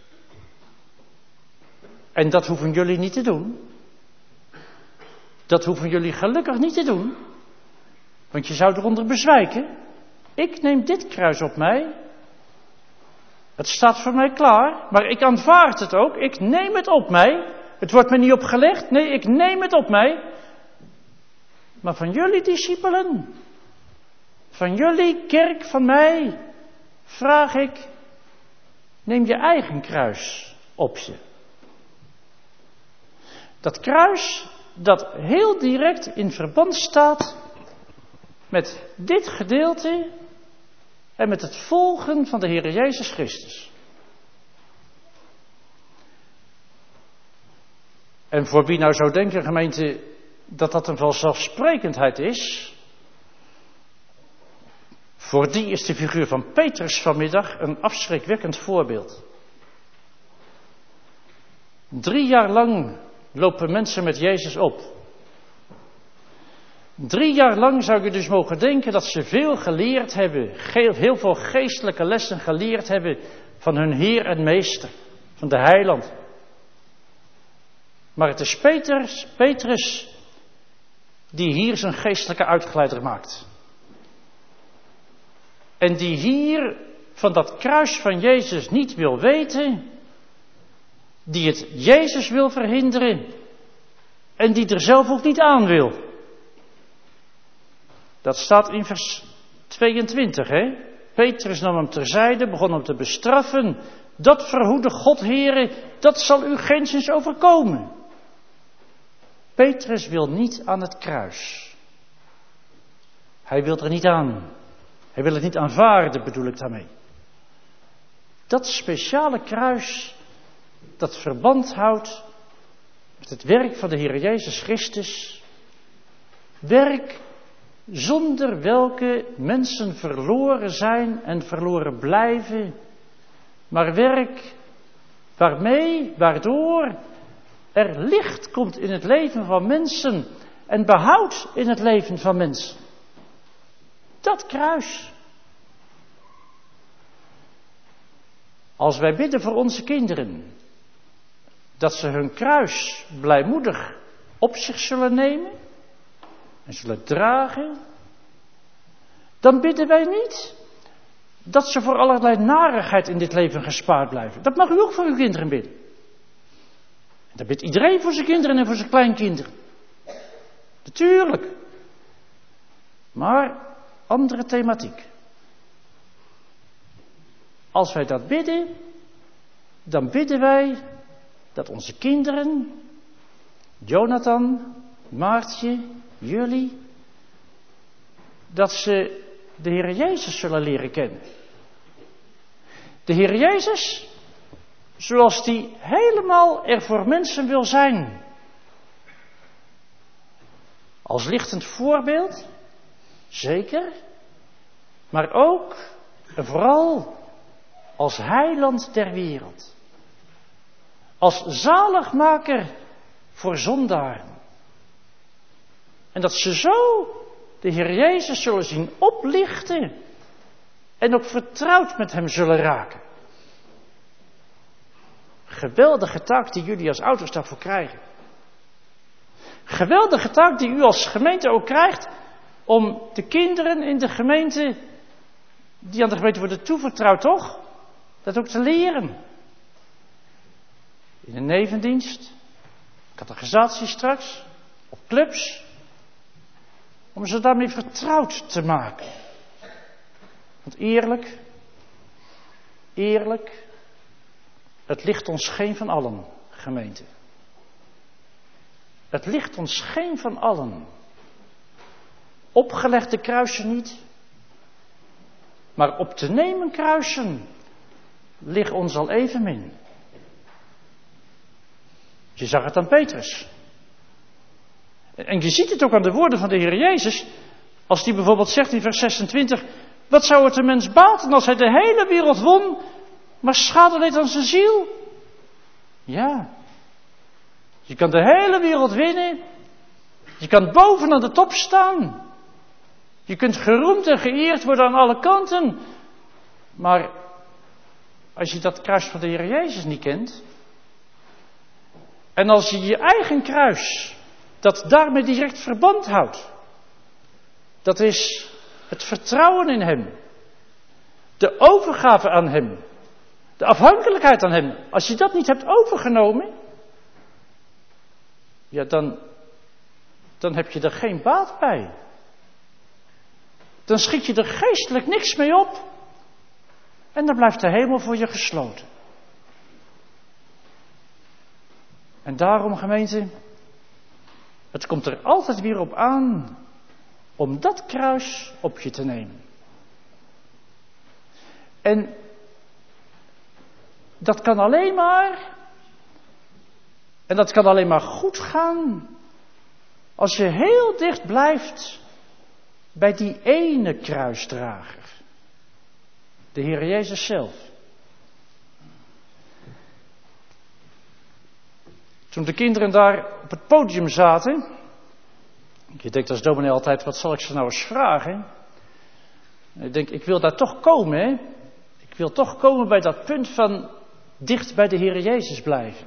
En dat hoeven jullie niet te doen. Dat hoeven jullie gelukkig niet te doen. Want je zou eronder bezwijken. Ik neem dit kruis op mij. Het staat voor mij klaar, maar ik aanvaard het ook. Ik neem het op mij. Het wordt me niet opgelegd. Nee, ik neem het op mij. Maar van jullie discipelen, van jullie kerk, van mij, vraag ik, neem je eigen kruis op je. Dat kruis dat heel direct in verband staat met dit gedeelte en met het volgen van de Heer Jezus Christus. En voor wie nou zou denken, gemeente, dat dat een vanzelfsprekendheid is, voor die is de figuur van Petrus vanmiddag een afschrikwekkend voorbeeld. Drie jaar lang lopen mensen met Jezus op. Drie jaar lang zou je dus mogen denken dat ze veel geleerd hebben, heel veel geestelijke lessen geleerd hebben van hun Heer en Meester, van de Heiland. Maar het is Petrus, Petrus die hier zijn geestelijke uitgeleider maakt. En die hier van dat kruis van Jezus niet wil weten, die het Jezus wil verhinderen en die er zelf ook niet aan wil. Dat staat in vers tweeëntwintig, hè? Petrus nam hem terzijde, begon hem te bestraffen. Dat verhoede God, Heere, dat zal u geenszins overkomen. Petrus wil niet aan het kruis. Hij wil er niet aan. Hij wil het niet aanvaarden, bedoel ik daarmee. Dat speciale kruis dat verband houdt met het werk van de Heer Jezus Christus. Werk zonder welke mensen verloren zijn en verloren blijven. Maar werk waarmee, waardoor er licht komt in het leven van mensen en behoud in het leven van mensen. Dat kruis. Als wij bidden voor onze kinderen, dat ze hun kruis blijmoedig op zich zullen nemen en zullen dragen, dan bidden wij niet dat ze voor allerlei narigheid in dit leven gespaard blijven. Dat mag u ook voor uw kinderen bidden. En dat bidt iedereen voor zijn kinderen en voor zijn kleinkinderen. Natuurlijk. Maar andere thematiek. Als wij dat bidden, dan bidden wij dat onze kinderen, Jonathan, Maartje, jullie, dat ze de Heer Jezus zullen leren kennen. De Heer Jezus, zoals die helemaal er voor mensen wil zijn. Als lichtend voorbeeld, zeker, maar ook en vooral als heiland der wereld. Als zaligmaker voor zondaren. En dat ze zo de Heer Jezus zullen zien oplichten en ook vertrouwd met hem zullen raken. Geweldige taak die jullie als ouders daarvoor krijgen. Geweldige taak die u als gemeente ook krijgt om de kinderen in de gemeente, die aan de gemeente worden toevertrouwd toch, dat ook te leren. In een nevendienst, catechisatie straks, op clubs, om ze daarmee vertrouwd te maken. Want eerlijk, eerlijk, het ligt ons geen van allen, gemeente. Het ligt ons geen van allen. Opgelegde kruisen niet, maar op te nemen kruisen ligt ons al evenmin. Je zag het aan Petrus. En je ziet het ook aan de woorden van de Heer Jezus, als die bijvoorbeeld zegt in vers zesentwintig, wat zou het de mens baten als hij de hele wereld won, maar schade leed aan zijn ziel? Ja, je kan de hele wereld winnen, je kan boven aan de top staan, je kunt geroemd en geëerd worden aan alle kanten, maar als je dat kruis van de Heer Jezus niet kent, en als je je eigen kruis, dat daarmee direct verband houdt, Dat is het vertrouwen in Hem. De overgave aan Hem. De afhankelijkheid aan Hem. Als je dat niet hebt overgenomen, ja, dan, dan heb je er geen baat bij. Dan schiet je er geestelijk niks mee op. En dan blijft de hemel voor je gesloten. En daarom, gemeente, het komt er altijd weer op aan om dat kruis op je te nemen. En dat kan alleen maar, en dat kan alleen maar goed gaan, als je heel dicht blijft bij die ene kruisdrager. De Heer Jezus zelf. Toen de kinderen daar op het podium zaten, je denkt als dominee altijd, wat zal ik ze nou eens vragen? Ik denk, ik wil daar toch komen, hè? Ik wil toch komen bij dat punt van dicht bij de Heer Jezus blijven.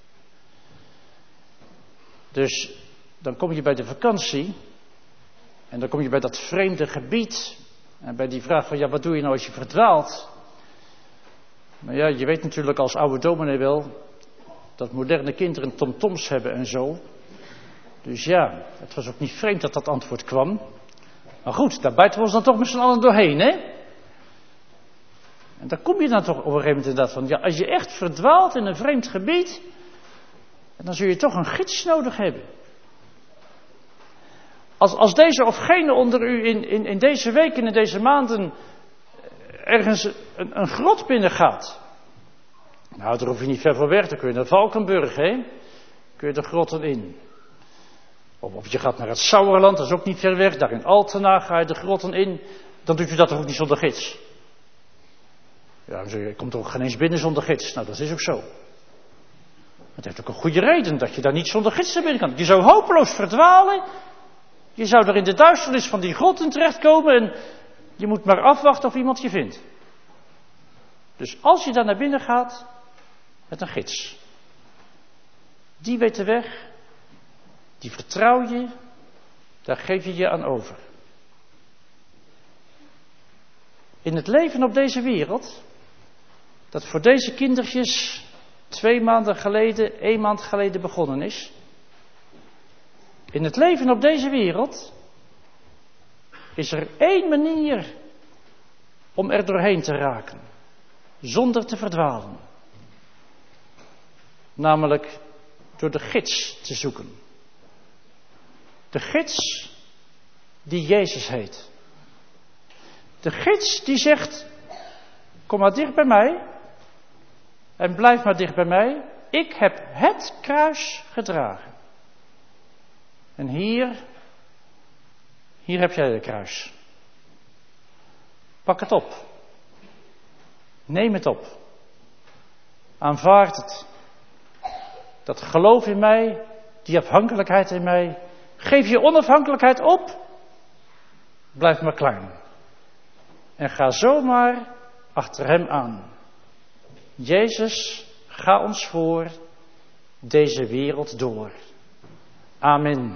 Dus dan kom je bij de vakantie en dan kom je bij dat vreemde gebied en bij die vraag van, ja, wat doe je nou als je verdwaalt? Maar ja, je weet natuurlijk als oude dominee wel dat moderne kinderen tomtoms hebben en zo. Dus ja, het was ook niet vreemd dat dat antwoord kwam. Maar goed, daar bijten we ons dan toch met z'n allen doorheen, hè? En daar kom je dan toch op een gegeven moment inderdaad van, ja, als je echt verdwaalt in een vreemd gebied, dan zul je toch een gids nodig hebben. Als, als deze of gene onder u in, in, in deze weken, in deze maanden ergens een, een grot binnen gaat. Nou, daar hoef je niet ver voor weg, dan kun je naar Valkenburg, hè? Kun je de grotten in. Of, of je gaat naar het Sauerland, dat is ook niet ver weg, daar in Altena ga je de grotten in. Dan doet u dat toch ook niet zonder gids? Ja, dan zeg je, je komt er ook geen eens binnen zonder gids. Nou, dat is ook zo. Het heeft ook een goede reden dat je daar niet zonder gids naar binnen kan. Je zou hopeloos verdwalen. Je zou er in de duisternis van die grotten terechtkomen en je moet maar afwachten of iemand je vindt. Dus als je daar naar binnen gaat, met een gids. Die weet de weg, die vertrouw je, daar geef je je aan over. In het leven op deze wereld, dat voor deze kindertjes twee maanden geleden, één maand geleden begonnen is. In het leven op deze wereld is er één manier om er doorheen te raken, zonder te verdwalen. Namelijk door de gids te zoeken. De gids die Jezus heet. De gids die zegt, kom maar dicht bij mij en blijf maar dicht bij mij. Ik heb het kruis gedragen. En hier, hier heb jij de kruis. Pak het op. Neem het op. Aanvaard het. Dat geloof in mij, die afhankelijkheid in mij. Geef je onafhankelijkheid op. Blijf maar klein. En ga zomaar achter hem aan. Jezus, ga ons voor deze wereld door. Amen.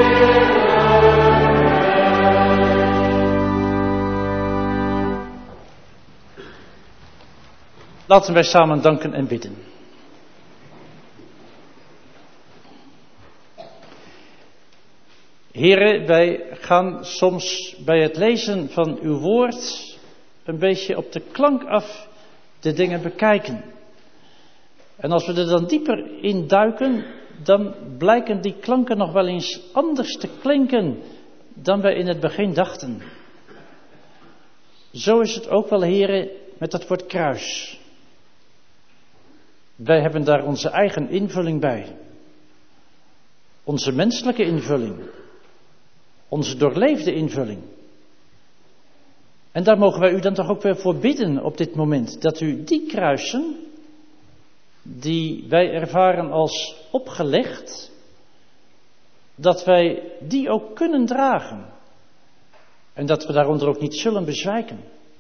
Laten wij samen danken en bidden. Heren, wij gaan soms bij het lezen van uw woord een beetje op de klank af de dingen bekijken. En als we er dan dieper in duiken, dan blijken die klanken nog wel eens anders te klinken dan wij in het begin dachten. Zo is het ook wel, heren, met dat woord kruis. Wij hebben daar onze eigen invulling bij. Onze menselijke invulling. Onze doorleefde invulling. En daar mogen wij u dan toch ook weer voor bidden op dit moment. Dat u die kruisen, die wij ervaren als opgelegd, dat wij die ook kunnen dragen. En dat we daaronder ook niet zullen bezwijken.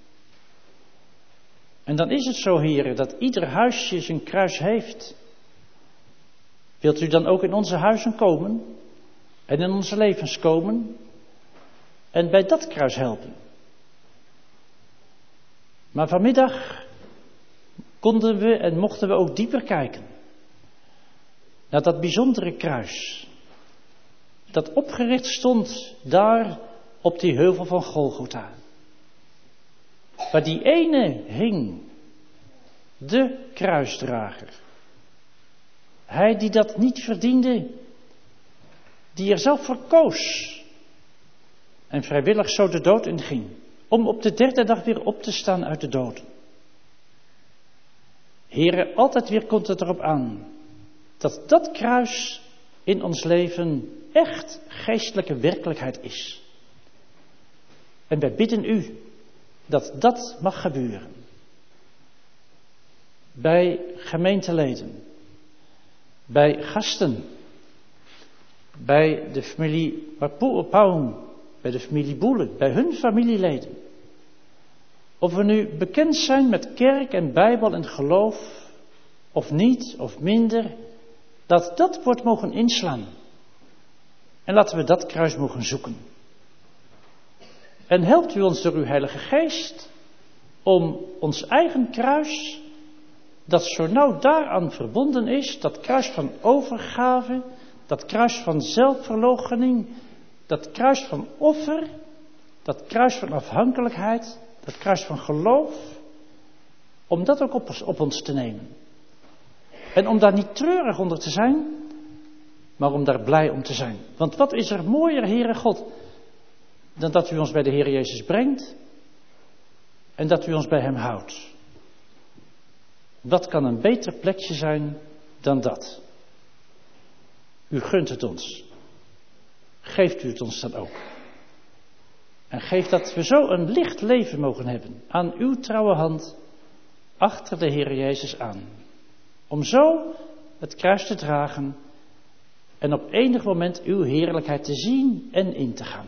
En dan is het zo, heren, dat ieder huisje zijn kruis heeft. Wilt u dan ook in onze huizen komen en in onze levens komen en bij dat kruis helpen? Maar vanmiddag konden we en mochten we ook dieper kijken naar dat bijzondere kruis, dat opgericht stond daar op die heuvel van Golgotha. Waar die ene hing, de kruisdrager. Hij die dat niet verdiende, die er zelf voor koos en vrijwillig zo de dood inging, om op de derde dag weer op te staan uit de dood. Heren, altijd weer komt het erop aan dat dat kruis in ons leven echt geestelijke werkelijkheid is. En wij bidden u dat dat mag gebeuren. Bij gemeenteleden, bij gasten, bij de familie Paum, bij de familie Boelen, bij hun familieleden. Of we nu bekend zijn met kerk en Bijbel en geloof, of niet, of minder, dat dat wordt mogen inslaan. En laten we dat kruis mogen zoeken. En helpt u ons door uw Heilige Geest om ons eigen kruis, dat zo nauw daaraan verbonden is, dat kruis van overgave, dat kruis van zelfverloochening, dat kruis van offer, dat kruis van afhankelijkheid, dat kruis van geloof, om dat ook op, op ons te nemen. En om daar niet treurig onder te zijn, maar om daar blij om te zijn. Want wat is er mooier, Heere God, dan dat u ons bij de Heer Jezus brengt en dat u ons bij hem houdt. Wat kan een beter plekje zijn dan dat? U gunt het ons. Geeft u het ons dan ook. En geef dat we zo een licht leven mogen hebben aan uw trouwe hand achter de Heer Jezus aan. Om zo het kruis te dragen en op enig moment uw heerlijkheid te zien en in te gaan.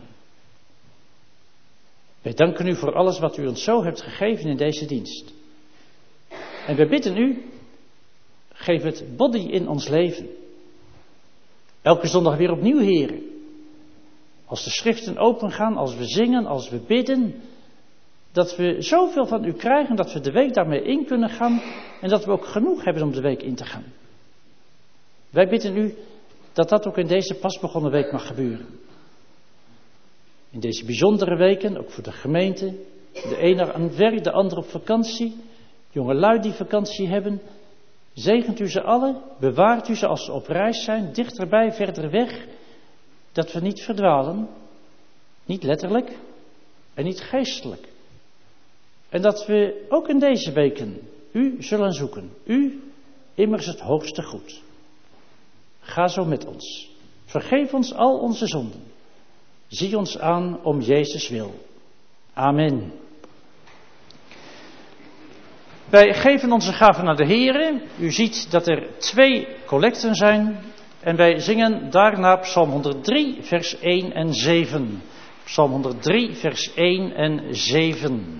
Wij danken u voor alles wat u ons zo hebt gegeven in deze dienst. En wij bidden u, geef het body in ons leven. Elke zondag weer opnieuw, Heere. Als de schriften opengaan, als we zingen, als we bidden, dat we zoveel van u krijgen dat we de week daarmee in kunnen gaan en dat we ook genoeg hebben om de week in te gaan. Wij bidden u dat dat ook in deze pas begonnen week mag gebeuren. In deze bijzondere weken, ook voor de gemeente, de ene aan het werk, de ander op vakantie, jongelui die vakantie hebben, zegent u ze allen, bewaart u ze als ze op reis zijn, dichterbij, verder weg, dat we niet verdwalen, niet letterlijk en niet geestelijk. En dat we ook in deze weken u zullen zoeken, u immers het hoogste goed. Ga zo met ons, vergeef ons al onze zonden, zie ons aan om Jezus wil. Amen. Wij geven onze gaven naar de Heere. U ziet dat er twee collecten zijn. En wij zingen daarna Psalm honderddrie, vers één en zeven. Psalm honderddrie, vers één en zeven.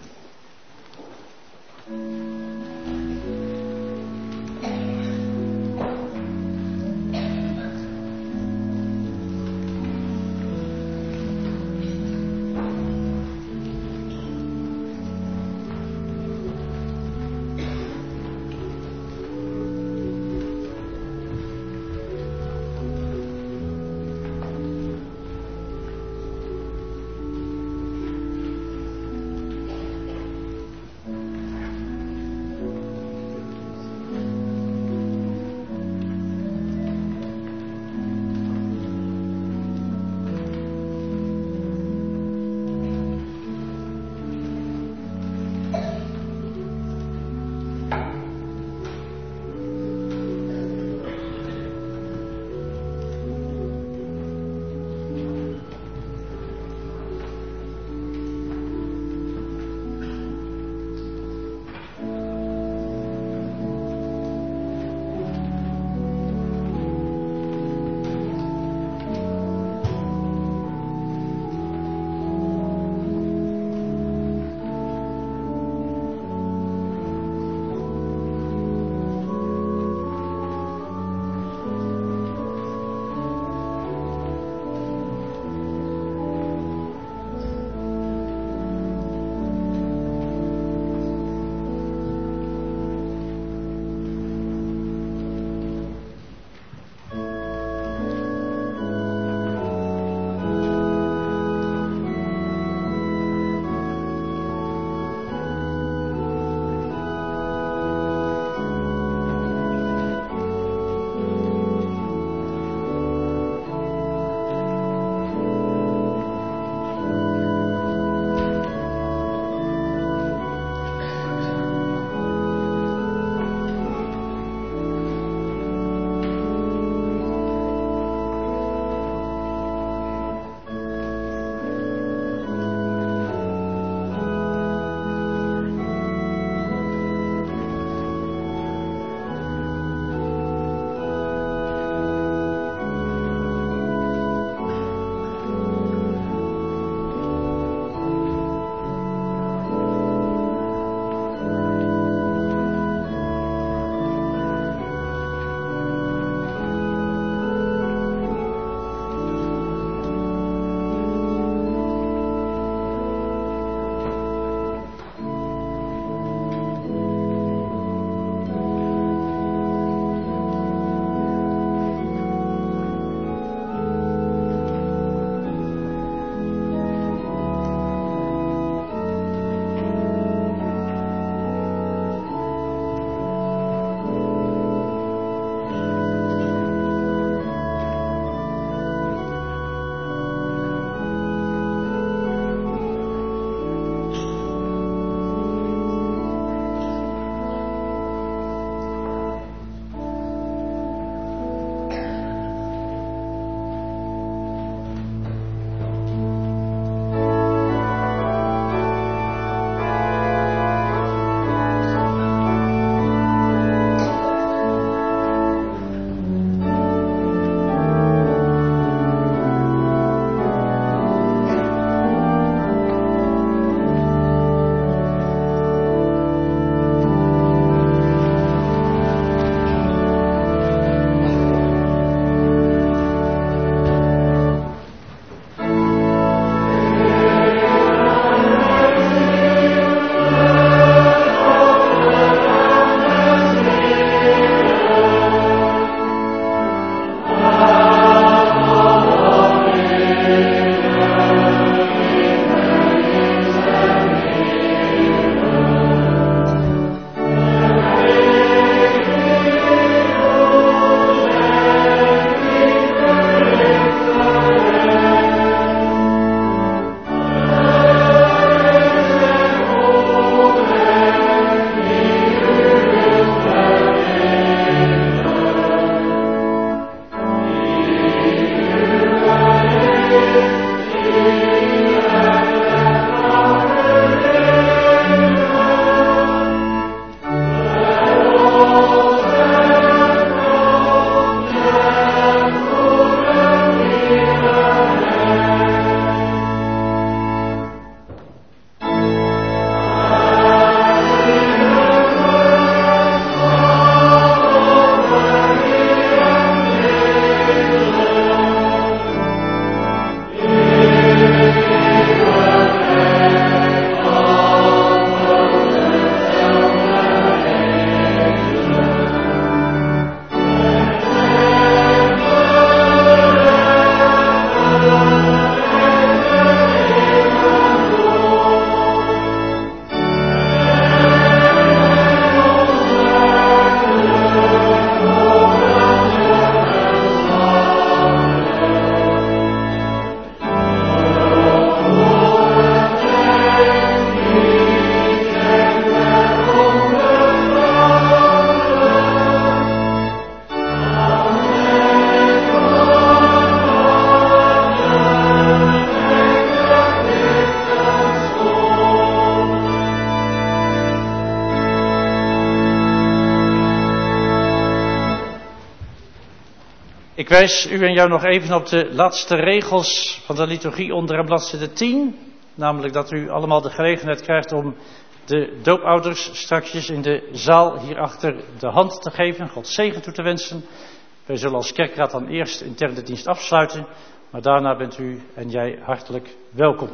Ik wijs u en jou nog even op de laatste regels van de liturgie onder bladzijde tien. Namelijk dat u allemaal de gelegenheid krijgt om de doopouders strakjes in de zaal hierachter de hand te geven. God zegen toe te wensen. Wij zullen als kerkraad dan eerst intern de dienst afsluiten. Maar daarna bent u en jij hartelijk welkom.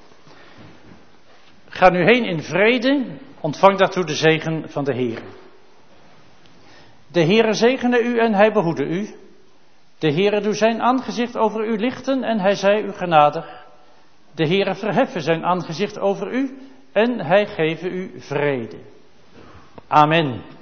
Ga nu heen in vrede. Ontvang daartoe de zegen van de Heer. De Heere zegene u en hij behoede u. De Heere doe zijn aangezicht over u lichten en hij zij u genadig. De Heere verheffen zijn aangezicht over u en hij geven u vrede. Amen.